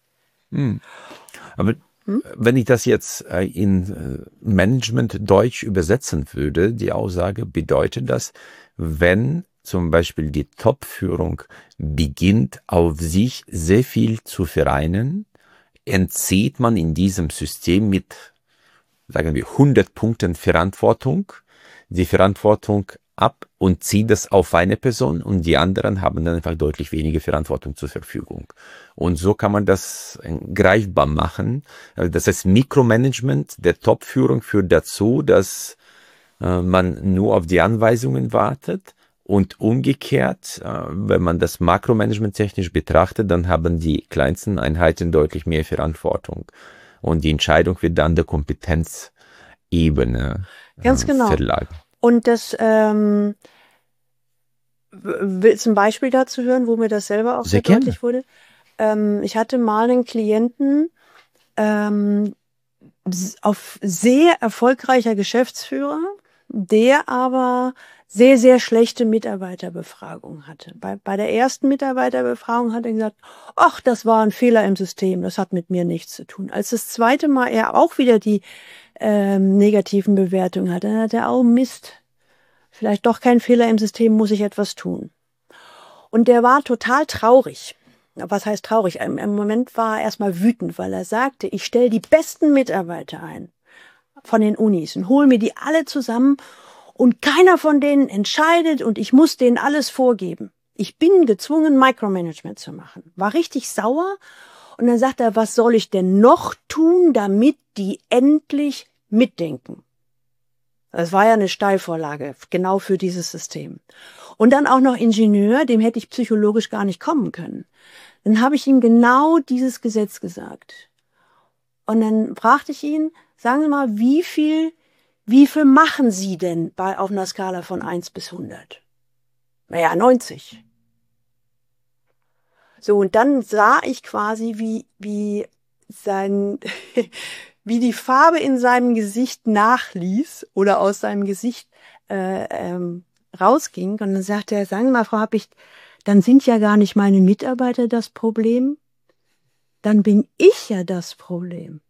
Aber wenn ich das jetzt in Management Deutsch übersetzen würde, die Aussage bedeutet das, wenn zum Beispiel die Top-Führung beginnt, auf sich sehr viel zu vereinen, entzieht man in diesem System mit, sagen wir, 100 Punkten Verantwortung, die Verantwortung ab und zieht das auf eine Person und die anderen haben dann einfach deutlich weniger Verantwortung zur Verfügung. Und so kann man das greifbar machen. Das heißt, Mikromanagement der Top-Führung führt dazu, dass man nur auf die Anweisungen wartet und umgekehrt, wenn man das Makromanagement technisch betrachtet, dann haben die kleinsten Einheiten deutlich mehr Verantwortung. Und die Entscheidung wird dann der Kompetenzebene Ganz genau. verlagert. Und das willst du ein Beispiel dazu hören, wo mir das selber auch sehr deutlich wurde? Ich hatte mal einen Klienten, auf sehr erfolgreicher Geschäftsführer, der aber sehr, sehr schlechte Mitarbeiterbefragung hatte. Bei der ersten Mitarbeiterbefragung hat er gesagt, ach, das war ein Fehler im System, das hat mit mir nichts zu tun. Als das zweite Mal er auch wieder die negativen Bewertungen hat, dann hat er, oh Mist, vielleicht doch kein Fehler im System, muss ich etwas tun. Und der war total traurig. Was heißt traurig? Im Moment war er erstmal wütend, weil er sagte, ich stelle die besten Mitarbeiter ein von den Unis und hole mir die alle zusammen und keiner von denen entscheidet und ich muss denen alles vorgeben. Ich bin gezwungen, Micromanagement zu machen. War richtig sauer und dann sagt er, was soll ich denn noch tun, damit die endlich mitdenken? Das war ja eine Steilvorlage, genau für dieses System. Und dann auch noch Ingenieur, dem hätte ich psychologisch gar nicht kommen können. Dann habe ich ihm genau dieses Gesetz gesagt. Und dann fragte ich ihn, sagen Sie mal, wie viel machen Sie denn auf einer Skala von 1 bis 100? Naja, 90. So, und dann sah ich quasi, wie die Farbe in seinem Gesicht nachließ oder aus seinem Gesicht rausging. Und dann sagte er, sagen Sie mal, Frau Habicht, dann sind ja gar nicht meine Mitarbeiter das Problem, dann bin ich ja das Problem.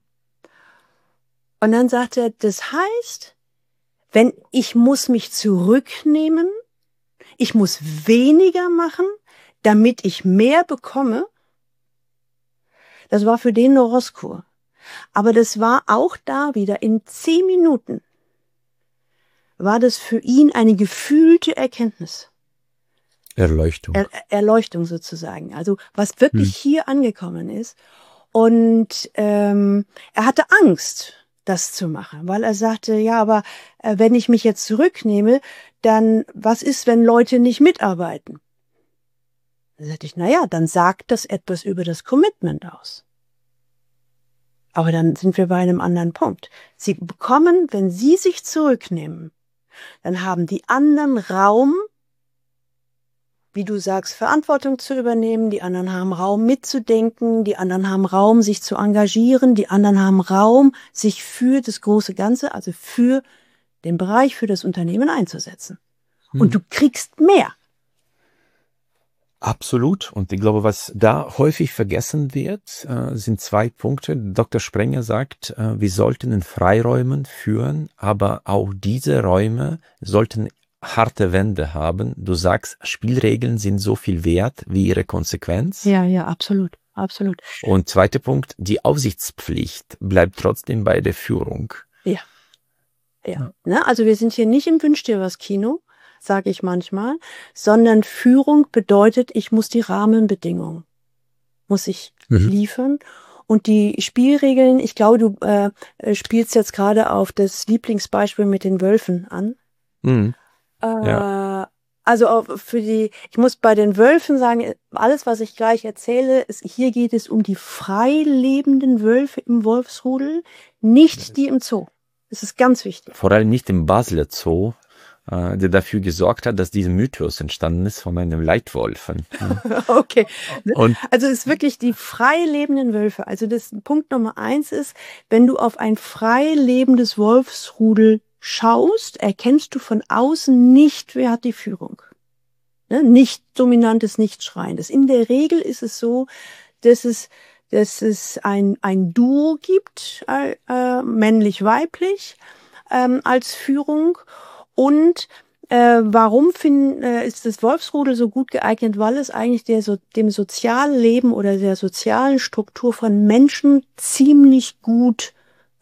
Und dann sagte er, das heißt, wenn ich muss mich zurücknehmen, ich muss weniger machen, damit ich mehr bekomme. Das war für den eine Rosskur. Aber das war auch da wieder in 10 Minuten war das für ihn eine gefühlte Erkenntnis. Erleuchtung. Erleuchtung sozusagen. Also was wirklich hier angekommen ist. Und er hatte Angst, das zu machen, weil er sagte, ja, aber wenn ich mich jetzt zurücknehme, dann was ist, wenn Leute nicht mitarbeiten? Dann sagte ich, naja, dann sagt das etwas über das Commitment aus. Aber dann sind wir bei einem anderen Punkt. Sie bekommen, wenn Sie sich zurücknehmen, dann haben die anderen Raum, wie du sagst, Verantwortung zu übernehmen, die anderen haben Raum mitzudenken, die anderen haben Raum, sich zu engagieren, die anderen haben Raum, sich für das große Ganze, also für den Bereich, für das Unternehmen einzusetzen. Und du kriegst mehr. Absolut. Und ich glaube, was da häufig vergessen wird, sind 2 Punkte. Dr. Sprenger sagt, wir sollten in Freiräumen führen, aber auch diese Räume sollten harte Wände haben. Du sagst, Spielregeln sind so viel wert wie ihre Konsequenz. Ja, absolut, absolut. Und 2. Punkt, die Aufsichtspflicht bleibt trotzdem bei der Führung. Ja. Ne? Also wir sind hier nicht im Wünsch dir was Kino, sage ich manchmal, sondern Führung bedeutet, ich muss die Rahmenbedingungen, muss ich liefern. Und die Spielregeln, ich glaube, du spielst jetzt gerade auf das Lieblingsbeispiel mit den Wölfen an. Ja. Also ich muss bei den Wölfen sagen, alles, was ich gleich erzähle, hier geht es um die frei lebenden Wölfe im Wolfsrudel, nicht die im Zoo. Das ist ganz wichtig. Vor allem nicht im Basler Zoo, der dafür gesorgt hat, dass dieser Mythos entstanden ist von einem Leitwolfen. Okay. Und also es ist wirklich die frei lebenden Wölfe. Also das Punkt Nummer 1 ist, wenn du auf ein frei lebendes Wolfsrudel schaust, erkennst du von außen nicht, wer hat die Führung. Ne? Nicht dominantes, nicht schreiendes. In der Regel ist es so, dass es ein Duo gibt, männlich-weiblich, als Führung. Und warum ist das Wolfsrudel so gut geeignet? Weil es eigentlich dem Sozialleben oder der sozialen Struktur von Menschen ziemlich gut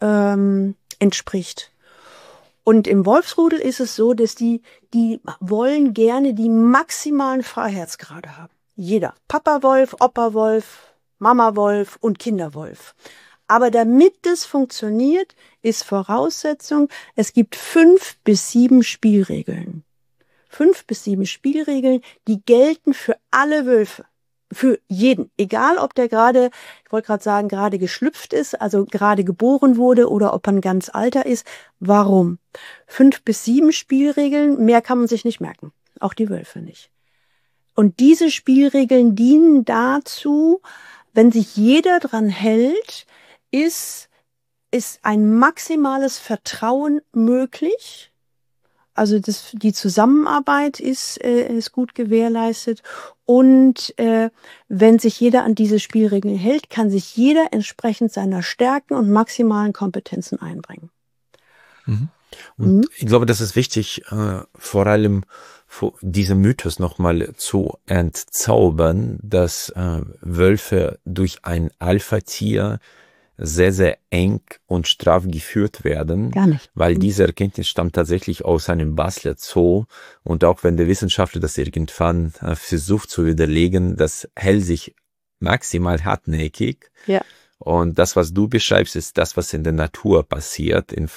entspricht. Und im Wolfsrudel ist es so, dass die wollen gerne die maximalen Freiheitsgrade haben. Jeder. Papa-Wolf, Opa-Wolf, Mama-Wolf und Kinderwolf. Aber damit das funktioniert, ist Voraussetzung, es gibt 5 bis 7 Spielregeln. 5 bis 7 Spielregeln, die gelten für alle Wölfe. Für jeden. Egal, ob der gerade geschlüpft ist, also gerade geboren wurde oder ob er ein ganz alter ist. Warum? 5 bis 7 Spielregeln, mehr kann man sich nicht merken. Auch die Wölfe nicht. Und diese Spielregeln dienen dazu, wenn sich jeder dran hält, ist ein maximales Vertrauen möglich. Also die Zusammenarbeit ist gut gewährleistet. Und wenn sich jeder an diese Spielregeln hält, kann sich jeder entsprechend seiner Stärken und maximalen Kompetenzen einbringen. Und ich glaube, das ist wichtig, vor allem diesen Mythos nochmal zu entzaubern, dass Wölfe durch ein Alpha-Tier sehr, sehr eng und straff geführt werden. Gar nicht. Weil diese Erkenntnis stammt tatsächlich aus einem Basler Zoo. Und auch wenn der Wissenschaftler das irgendwann versucht zu widerlegen, das hält sich maximal hartnäckig. Ja. Und das, was du beschreibst, ist das, was in der Natur passiert, in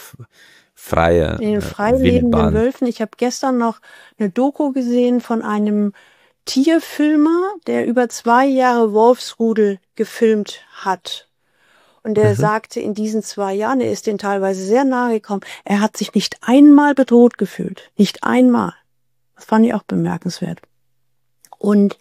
frei lebenden Wölfen. Ich habe gestern noch eine Doku gesehen von einem Tierfilmer, der über 2 Jahre Wolfsrudel gefilmt hat. Und er sagte, in diesen 2 Jahren, er ist denen teilweise sehr nahe gekommen, er hat sich nicht einmal bedroht gefühlt. Nicht einmal. Das fand ich auch bemerkenswert. Und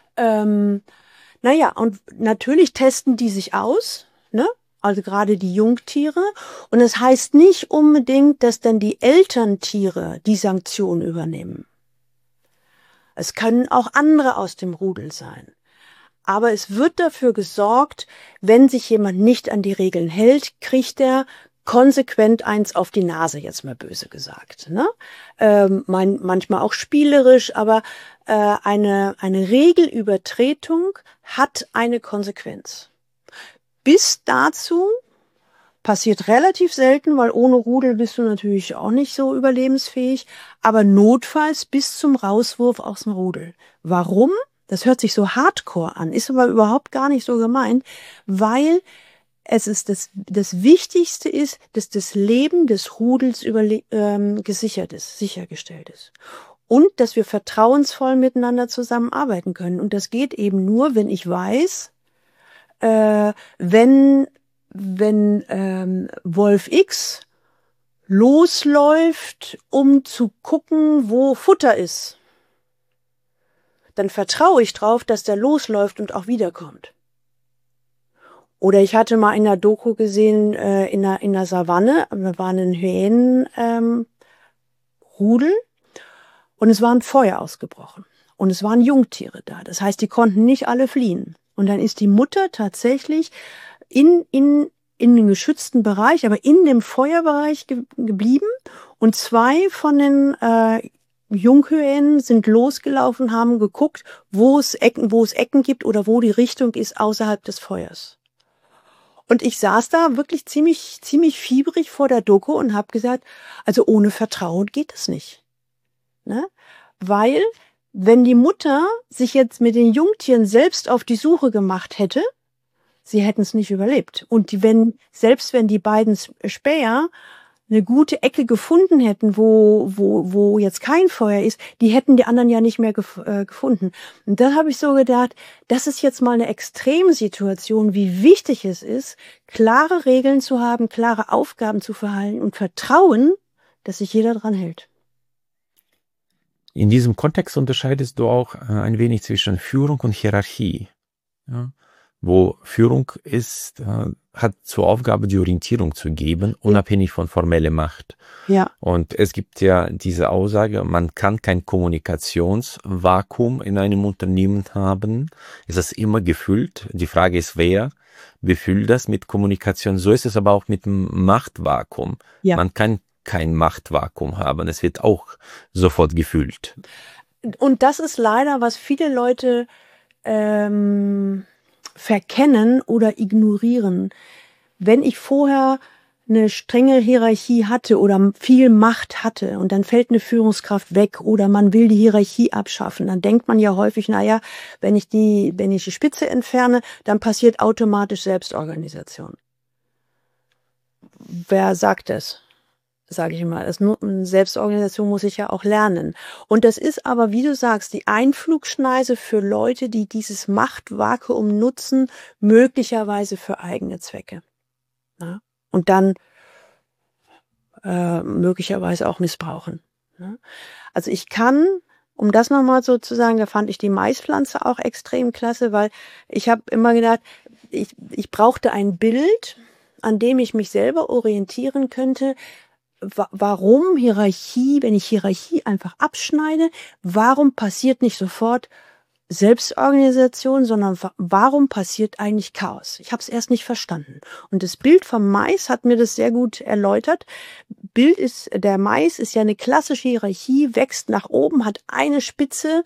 naja, und natürlich testen die sich aus, ne? Also gerade die Jungtiere. Und es heißt nicht unbedingt, dass dann die Elterntiere die Sanktion übernehmen. Es können auch andere aus dem Rudel sein. Aber es wird dafür gesorgt, wenn sich jemand nicht an die Regeln hält, kriegt er konsequent eins auf die Nase, jetzt mal böse gesagt. Ne? Manchmal auch spielerisch, aber eine Regelübertretung hat eine Konsequenz. Bis dazu passiert relativ selten, weil ohne Rudel bist du natürlich auch nicht so überlebensfähig, aber notfalls bis zum Rauswurf aus dem Rudel. Warum? Das hört sich so hardcore an, ist aber überhaupt gar nicht so gemeint, weil es ist das Wichtigste ist, dass das Leben des Rudels gesichert ist, sichergestellt ist. Und dass wir vertrauensvoll miteinander zusammenarbeiten können. Und das geht eben nur, wenn ich weiß, wenn Wolf X losläuft, um zu gucken, wo Futter ist, dann vertraue ich drauf, dass der losläuft und auch wiederkommt. Oder ich hatte mal in der Doku gesehen, in der Savanne, da war ein Hyänenrudel und es war ein Feuer ausgebrochen. Und es waren Jungtiere da. Das heißt, die konnten nicht alle fliehen. Und dann ist die Mutter tatsächlich in den geschützten Bereich, aber in dem Feuerbereich geblieben. Und 2 von den Junghyänen sind losgelaufen, haben geguckt, wo es Ecken gibt oder wo die Richtung ist außerhalb des Feuers. Und ich saß da wirklich ziemlich fiebrig vor der Doku und habe gesagt, also ohne Vertrauen geht es nicht. Ne? Weil, wenn die Mutter sich jetzt mit den Jungtieren selbst auf die Suche gemacht hätte, sie hätten es nicht überlebt. Und selbst wenn die beiden Späher eine gute Ecke gefunden hätten, wo jetzt kein Feuer ist, die hätten die anderen ja nicht mehr gefunden. Und da habe ich so gedacht, das ist jetzt mal eine Extremsituation, wie wichtig es ist, klare Regeln zu haben, klare Aufgaben zu verhalten und Vertrauen, dass sich jeder dran hält. In diesem Kontext unterscheidest du auch ein wenig zwischen Führung und Hierarchie. Ja? Wo Führung ist, hat zur Aufgabe, die Orientierung zu geben, unabhängig von formeller Macht. Ja. Und es gibt ja diese Aussage, man kann kein Kommunikationsvakuum in einem Unternehmen haben. Es ist immer gefüllt. Die Frage ist, wer befüllt das mit Kommunikation? So ist es aber auch mit dem Machtvakuum. Ja. Man kann kein Machtvakuum haben. Es wird auch sofort gefüllt. Und das ist leider, was viele Leute verkennen oder ignorieren. Wenn ich vorher eine strenge Hierarchie hatte oder viel Macht hatte und dann fällt eine Führungskraft weg oder man will die Hierarchie abschaffen, dann denkt man ja häufig, naja, wenn ich die Spitze entferne, dann passiert automatisch Selbstorganisation. Wer sagt das? Sage ich mal, Selbstorganisation muss ich ja auch lernen. Und das ist aber, wie du sagst, die Einflugschneise für Leute, die dieses Machtvakuum nutzen, möglicherweise für eigene Zwecke. Ja? Und dann möglicherweise auch missbrauchen. Ja? Also ich kann, um das nochmal so zu sagen, da fand ich die Maispflanze auch extrem klasse, weil ich habe immer gedacht, ich brauchte ein Bild, an dem ich mich selber orientieren könnte. Warum Hierarchie, wenn ich Hierarchie einfach abschneide, warum passiert nicht sofort Selbstorganisation, sondern warum passiert eigentlich Chaos? Ich habe es erst nicht verstanden. Und das Bild vom Mais hat mir das sehr gut erläutert. Der Mais ist ja eine klassische Hierarchie, wächst nach oben, hat eine Spitze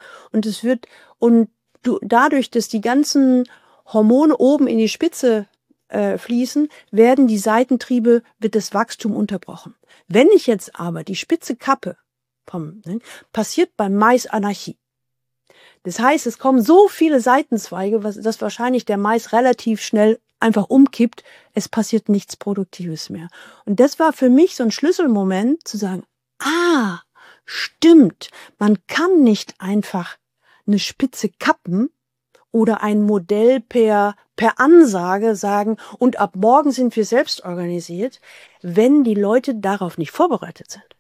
dadurch, dass die ganzen Hormone oben in die Spitze fließen, wird das Wachstum unterbrochen. Wenn ich jetzt aber die Spitze kappe, passiert beim Mais Anarchie. Das heißt, es kommen so viele Seitenzweige, dass wahrscheinlich der Mais relativ schnell einfach umkippt. Es passiert nichts Produktives mehr. Und das war für mich so ein Schlüsselmoment zu sagen, stimmt, man kann nicht einfach eine Spitze kappen oder ein Modell per Ansage sagen, und ab morgen sind wir selbst organisiert, wenn die Leute darauf nicht vorbereitet sind.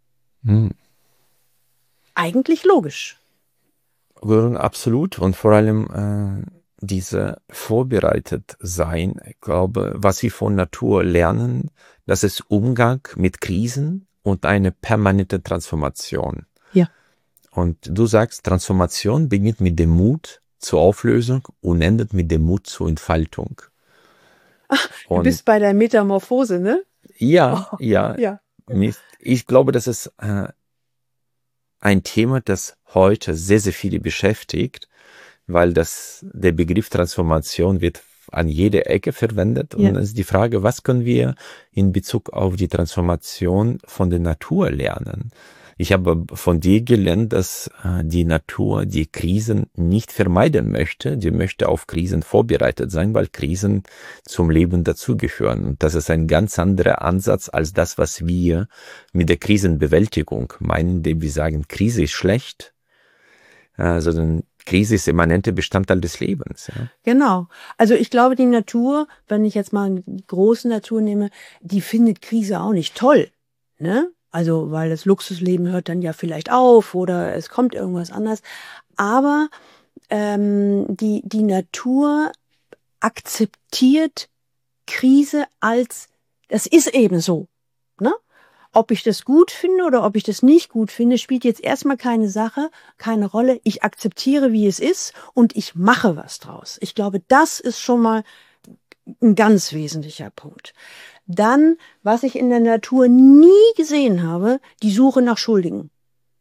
Eigentlich logisch. Absolut. Und vor allem diese vorbereitet sein, ich glaube, was wir von Natur lernen, das ist Umgang mit Krisen und eine permanente Transformation. Ja. Und du sagst, Transformation beginnt mit dem Mut zur Auflösung und endet mit dem Mut zur Entfaltung. Ach, du bist bei der Metamorphose, ne? Ja, Oh, ja. ja. Ich glaube, das ist ein Thema, das heute sehr, sehr viele beschäftigt, weil der Begriff Transformation wird an jeder Ecke verwendet. Und es ist die Frage, was können wir in Bezug auf die Transformation von der Natur lernen? Ich habe von dir gelernt, dass die Natur die Krisen nicht vermeiden möchte. Die möchte auf Krisen vorbereitet sein, weil Krisen zum Leben dazugehören. Und das ist ein ganz anderer Ansatz als das, was wir mit der Krisenbewältigung meinen, indem wir sagen, Krise ist schlecht, sondern Krise ist immanenter Bestandteil des Lebens. Ja. Genau. Also ich glaube, die Natur, wenn ich jetzt mal eine große Natur nehme, die findet Krise auch nicht toll, ne? Also, weil das Luxusleben hört dann ja vielleicht auf oder es kommt irgendwas anderes. Aber die Natur akzeptiert Krise als, das ist eben so, ne? Ob ich das gut finde oder ob ich das nicht gut finde, spielt jetzt erstmal keine Rolle. Ich akzeptiere, wie es ist, und ich mache was draus. Ich glaube, das ist schon mal ein ganz wesentlicher Punkt. Dann, was ich in der Natur nie gesehen habe, die Suche nach Schuldigen.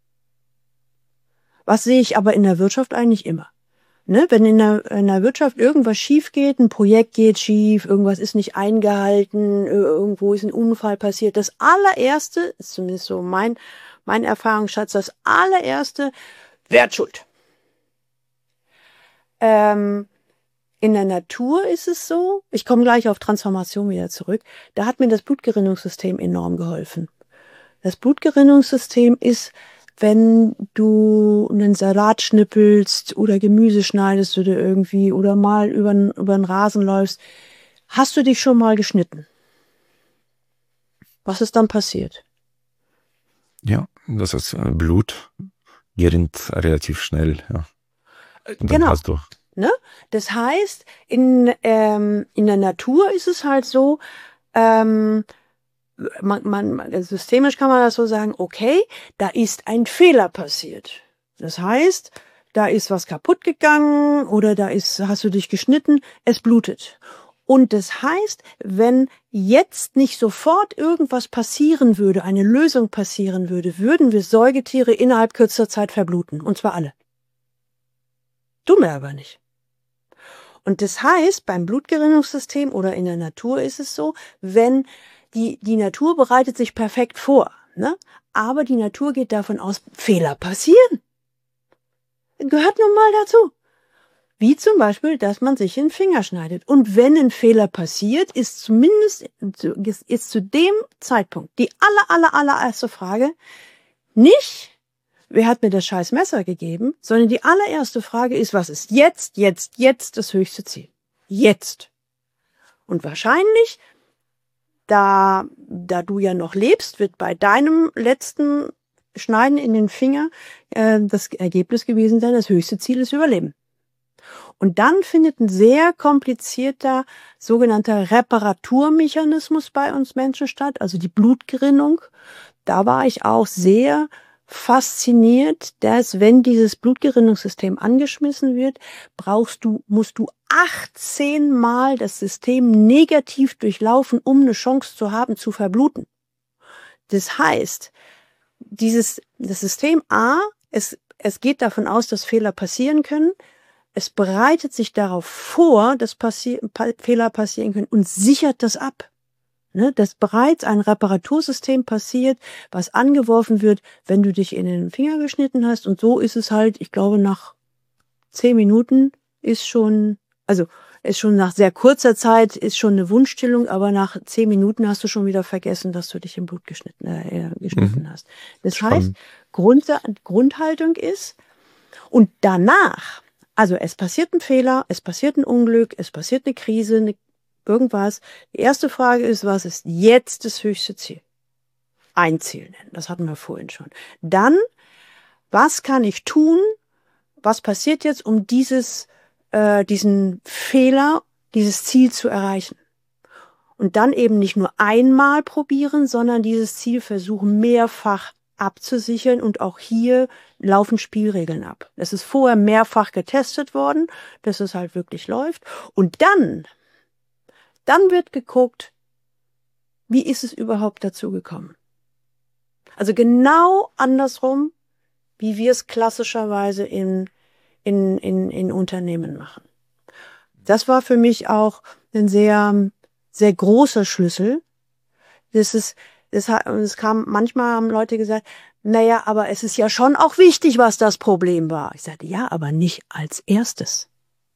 Was sehe ich aber in der Wirtschaft eigentlich immer? Ne? Wenn in der Wirtschaft irgendwas schief geht, ein Projekt geht schief, irgendwas ist nicht eingehalten, irgendwo ist ein Unfall passiert, das allererste, ist zumindest so mein Erfahrungsschatz, das allererste, wer hat Schuld? In der Natur ist es so, ich komme gleich auf Transformation wieder zurück, da hat mir das Blutgerinnungssystem enorm geholfen. Das Blutgerinnungssystem ist, wenn du einen Salat schnippelst oder Gemüse schneidest oder irgendwie oder mal über den Rasen läufst, hast du dich schon mal geschnitten? Was ist dann passiert? Ja, das ist Blut gerinnt relativ schnell. Ja. Genau. Hast du. Ne? Das heißt, in der Natur ist es halt so, systemisch kann man das so sagen, okay, da ist ein Fehler passiert. Das heißt, da ist was kaputt gegangen oder hast du dich geschnitten, es blutet. Und das heißt, wenn jetzt nicht sofort irgendwas passieren würde, eine Lösung passieren würde, würden wir Säugetiere innerhalb kürzester Zeit verbluten. Und zwar alle. Tun wir aber nicht. Und das heißt, beim Blutgerinnungssystem oder in der Natur ist es so, wenn die Natur bereitet sich perfekt vor, ne? Aber die Natur geht davon aus, Fehler passieren. Gehört nun mal dazu. Wie zum Beispiel, dass man sich den Finger schneidet. Und wenn ein Fehler passiert, ist zu dem Zeitpunkt die allererste Frage nicht, wer hat mir das scheiß Messer gegeben, sondern die allererste Frage ist, was ist jetzt das höchste Ziel? Jetzt. Und wahrscheinlich, da du ja noch lebst, wird bei deinem letzten Schneiden in den Finger das Ergebnis gewesen sein, das höchste Ziel ist Überleben. Und dann findet ein sehr komplizierter sogenannter Reparaturmechanismus bei uns Menschen statt, also die Blutgerinnung. Da war ich auch sehr fasziniert, dass wenn dieses Blutgerinnungssystem angeschmissen wird, musst du 18 Mal das System negativ durchlaufen, um eine Chance zu haben, zu verbluten. Das heißt, das System A, es geht davon aus, dass Fehler passieren können. Es bereitet sich darauf vor, dass Fehler passieren können und sichert das ab. Ne, dass bereits ein Reparatursystem passiert, was angeworfen wird, wenn du dich in den Finger geschnitten hast. Und so ist es halt, ich glaube, nach 10 Minuten ist schon nach sehr kurzer Zeit ist schon eine Wundstillung, aber nach 10 Minuten hast du schon wieder vergessen, dass du dich im Blut geschnitten hast. Das heißt, Grundhaltung ist, Und danach, also es passiert ein Fehler, es passiert ein Unglück, es passiert eine Krise, irgendwas. Die erste Frage ist, was ist jetzt das höchste Ziel? Ein Ziel nennen, das hatten wir vorhin schon. Dann, was kann ich tun? Was passiert jetzt, um diesen Fehler, dieses Ziel zu erreichen? Und dann eben nicht nur einmal probieren, sondern dieses Ziel versuchen, mehrfach abzusichern. Und auch hier laufen Spielregeln ab. Es ist vorher mehrfach getestet worden, dass es halt wirklich läuft. Und dann wird geguckt, wie ist es überhaupt dazu gekommen? Also genau andersrum, wie wir es klassischerweise in Unternehmen machen. Das war für mich auch ein sehr, sehr großer Schlüssel. Manchmal haben Leute gesagt, naja, aber es ist ja schon auch wichtig, was das Problem war. Ich sagte, ja, aber nicht als erstes.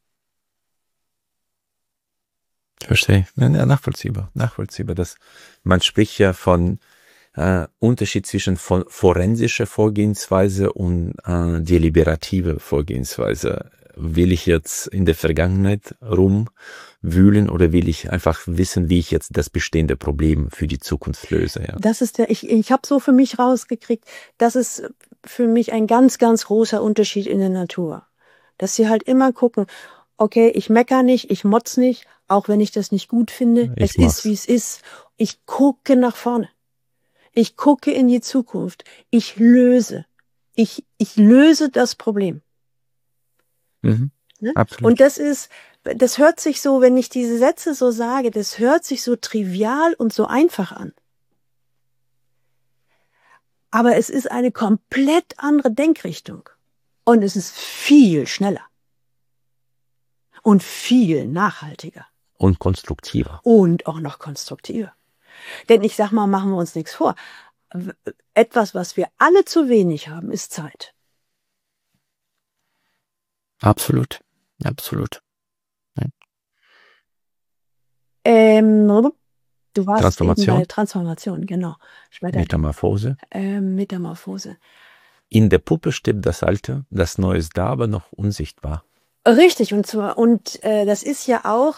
Verstehe. Ja, nachvollziehbar. Man spricht ja von Unterschied zwischen forensischer Vorgehensweise und deliberative Vorgehensweise. Will ich jetzt in der Vergangenheit rumwühlen oder will ich einfach wissen, wie ich jetzt das bestehende Problem für die Zukunft löse? Ja. Das ist ich habe so für mich rausgekriegt, das ist für mich ein ganz, ganz großer Unterschied in der Natur. Dass sie halt immer gucken, okay, ich mecker nicht, ich motz nicht, auch wenn ich das nicht gut finde. Es ist, wie es ist. Ich gucke nach vorne. Ich gucke in die Zukunft. Ich löse das Problem. Mhm. Ne? Absolut. Und das hört sich so, wenn ich diese Sätze so sage, das hört sich so trivial und so einfach an. Aber es ist eine komplett andere Denkrichtung. Und es ist viel schneller. Und viel nachhaltiger. Und konstruktiver. Und auch noch konstruktiver. Denn ich sag mal, machen wir uns nichts vor. Etwas, was wir alle zu wenig haben, ist Zeit. Absolut. Ja. Du warst Transformation. Bei Transformation, genau. Metamorphose. Metamorphose. In der Puppe stirbt das Alte, das Neue ist da, aber noch unsichtbar. Richtig, und das ist ja auch,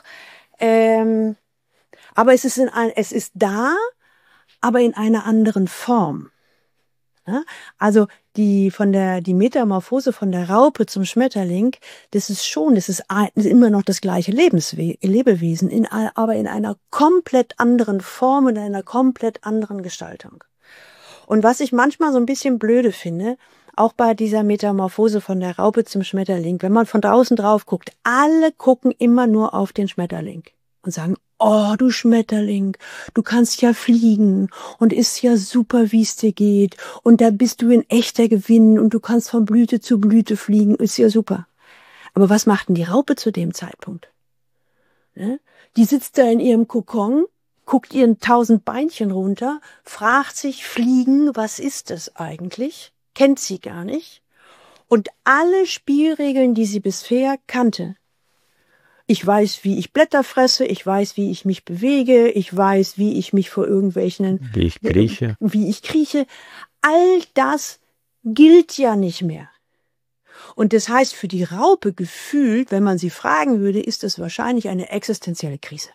aber es ist da, aber in einer anderen Form. Ja? Also die Metamorphose von der Raupe zum Schmetterling, das ist immer noch das gleiche Lebewesen, aber in einer komplett anderen Form und einer komplett anderen Gestaltung. Und was ich manchmal so ein bisschen blöde finde, auch bei dieser Metamorphose von der Raupe zum Schmetterling, wenn man von draußen drauf guckt, alle gucken immer nur auf den Schmetterling und sagen, oh, du Schmetterling, du kannst ja fliegen und ist ja super, wie es dir geht und da bist du ein echter Gewinn und du kannst von Blüte zu Blüte fliegen, ist ja super. Aber was macht denn die Raupe zu dem Zeitpunkt? Ne? Die sitzt da in ihrem Kokon, guckt ihren 1000 Beinchen runter, fragt sich, Fliegen, was ist das eigentlich? Kennt sie gar nicht. Und alle Spielregeln, die sie bisher kannte. Ich weiß, wie ich Blätter fresse, ich weiß, wie ich mich bewege, ich weiß, wie ich mich vor irgendwelchen... Wie ich krieche. All das gilt ja nicht mehr. Und das heißt, für die Raupe gefühlt, wenn man sie fragen würde, ist es wahrscheinlich eine existenzielle Krise.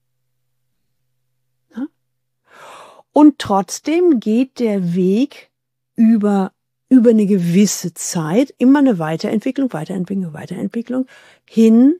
Ja? Und trotzdem geht der Weg über eine gewisse Zeit immer eine Weiterentwicklung hin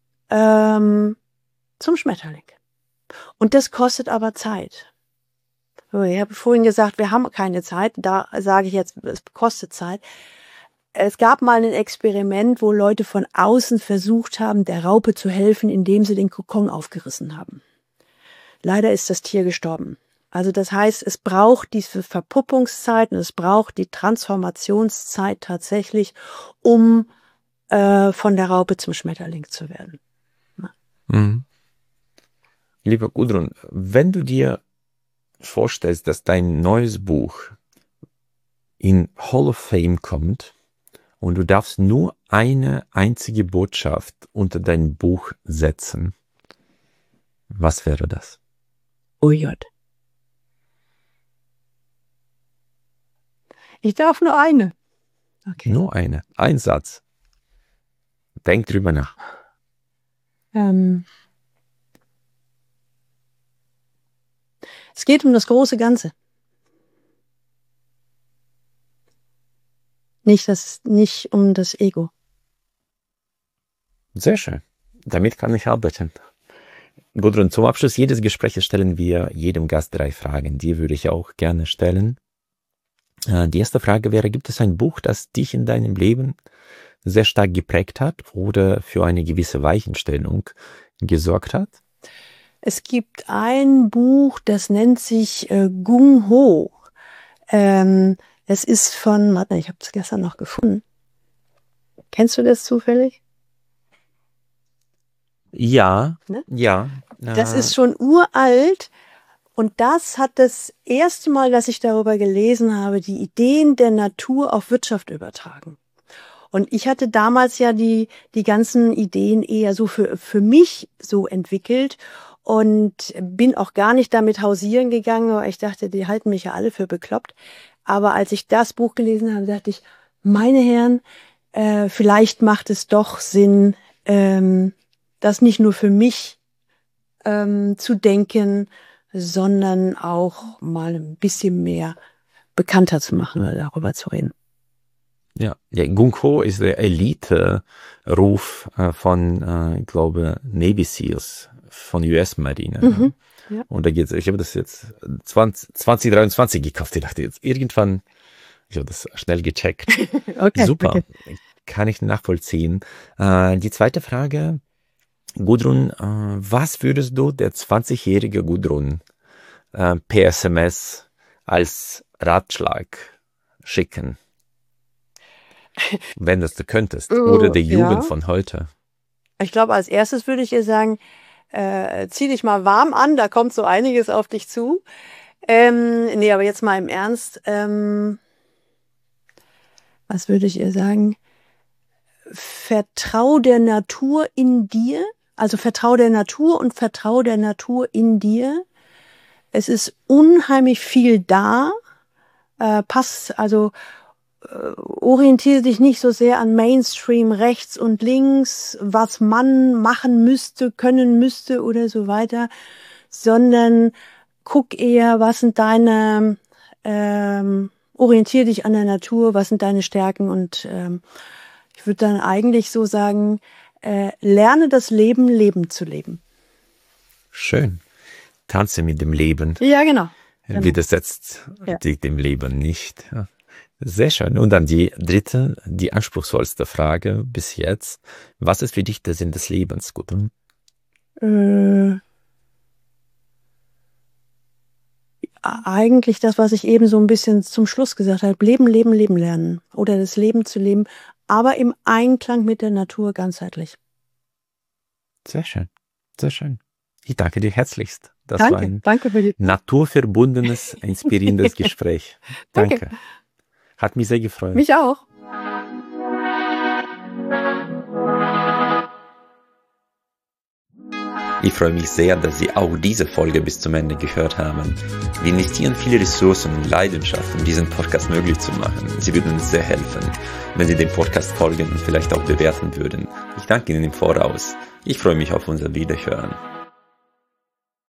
zum Schmetterling. Und das kostet aber Zeit. Ich habe vorhin gesagt, wir haben keine Zeit. Da sage ich jetzt, es kostet Zeit. Es gab mal ein Experiment, wo Leute von außen versucht haben, der Raupe zu helfen, indem sie den Kokon aufgerissen haben. Leider ist das Tier gestorben. Also das heißt, es braucht diese Verpuppungszeit und es braucht die Transformationszeit tatsächlich, um von der Raupe zum Schmetterling zu werden. Mhm. Lieber Gudrun, wenn du dir vorstellst, dass dein neues Buch in Hall of Fame kommt und du darfst nur eine einzige Botschaft unter dein Buch setzen, was wäre das? OJ. Ich darf nur eine. Okay. Nur ein Satz. Denk drüber nach. Es geht um das große Ganze. Nicht um das Ego. Sehr schön. Damit kann ich arbeiten. Gudrun, zum Abschluss jedes Gesprächs stellen wir jedem Gast 3 Fragen. Die würde ich auch gerne stellen. Die erste Frage wäre, gibt es ein Buch, das dich in deinem Leben sehr stark geprägt hat oder für eine gewisse Weichenstellung gesorgt hat? Es gibt ein Buch, das nennt sich Gung Ho. Es ist von, warte, ich habe es gestern noch gefunden. Kennst du das zufällig? Ja, Ne? ja. Das ist schon uralt und das hat das erste Mal, dass ich darüber gelesen habe, die Ideen der Natur auf Wirtschaft übertragen. Und ich hatte damals ja die ganzen Ideen eher so für mich so entwickelt und bin auch gar nicht damit hausieren gegangen, weil ich dachte, die halten mich ja alle für bekloppt. Aber als ich das Buch gelesen habe, dachte ich, meine Herren, vielleicht macht es doch Sinn, das nicht nur für mich zu denken, sondern auch mal ein bisschen mehr bekannter zu machen oder darüber zu reden. Ja, Gung Ho ist der Elite-Ruf von, ich glaube, Navy Seals, von US-Marine. Mhm, ja. Und da geht's, ich habe das jetzt 2023 gekauft. Ich dachte jetzt irgendwann, ich habe das schnell gecheckt. Okay, Super, okay. kann ich nachvollziehen. Die zweite Frage, Gudrun, was würdest du der 20-jährige Gudrun per SMS als Ratschlag schicken? Wenn das du könntest. Oder der Jugend von heute. Ich glaube, als erstes würde ich ihr sagen, zieh dich mal warm an, da kommt so einiges auf dich zu. Nee, aber jetzt mal im Ernst. Was würde ich ihr sagen? Vertrau der Natur in dir. Also vertrau der Natur und vertrau der Natur in dir. Es ist unheimlich viel da. Orientiere dich nicht so sehr an Mainstream rechts und links, was man machen müsste, können müsste oder so weiter, sondern guck eher, was sind deine, orientiere dich an der Natur, was sind deine Stärken und ich würde dann eigentlich so sagen, lerne das Leben, Leben zu leben. Schön. Tanze mit dem Leben. Ja, genau. Widersetzt dich dem Leben nicht. Ja. Sehr schön. Und dann die dritte, die anspruchsvollste Frage bis jetzt. Was ist für dich der Sinn des Lebens, Gudrun? Eigentlich das, was ich eben so ein bisschen zum Schluss gesagt habe. Leben, Leben, Leben lernen. Oder das Leben zu leben, aber im Einklang mit der Natur ganzheitlich. Sehr schön. Sehr schön. Ich danke dir herzlichst. Das war ein danke für die naturverbundenes, inspirierendes Gespräch. Danke. Hat mich sehr gefreut. Mich auch. Ich freue mich sehr, dass Sie auch diese Folge bis zum Ende gehört haben. Wir investieren viele Ressourcen und Leidenschaft, um diesen Podcast möglich zu machen. Sie würden uns sehr helfen, wenn Sie dem Podcast folgen und vielleicht auch bewerten würden. Ich danke Ihnen im Voraus. Ich freue mich auf unser Wiederhören.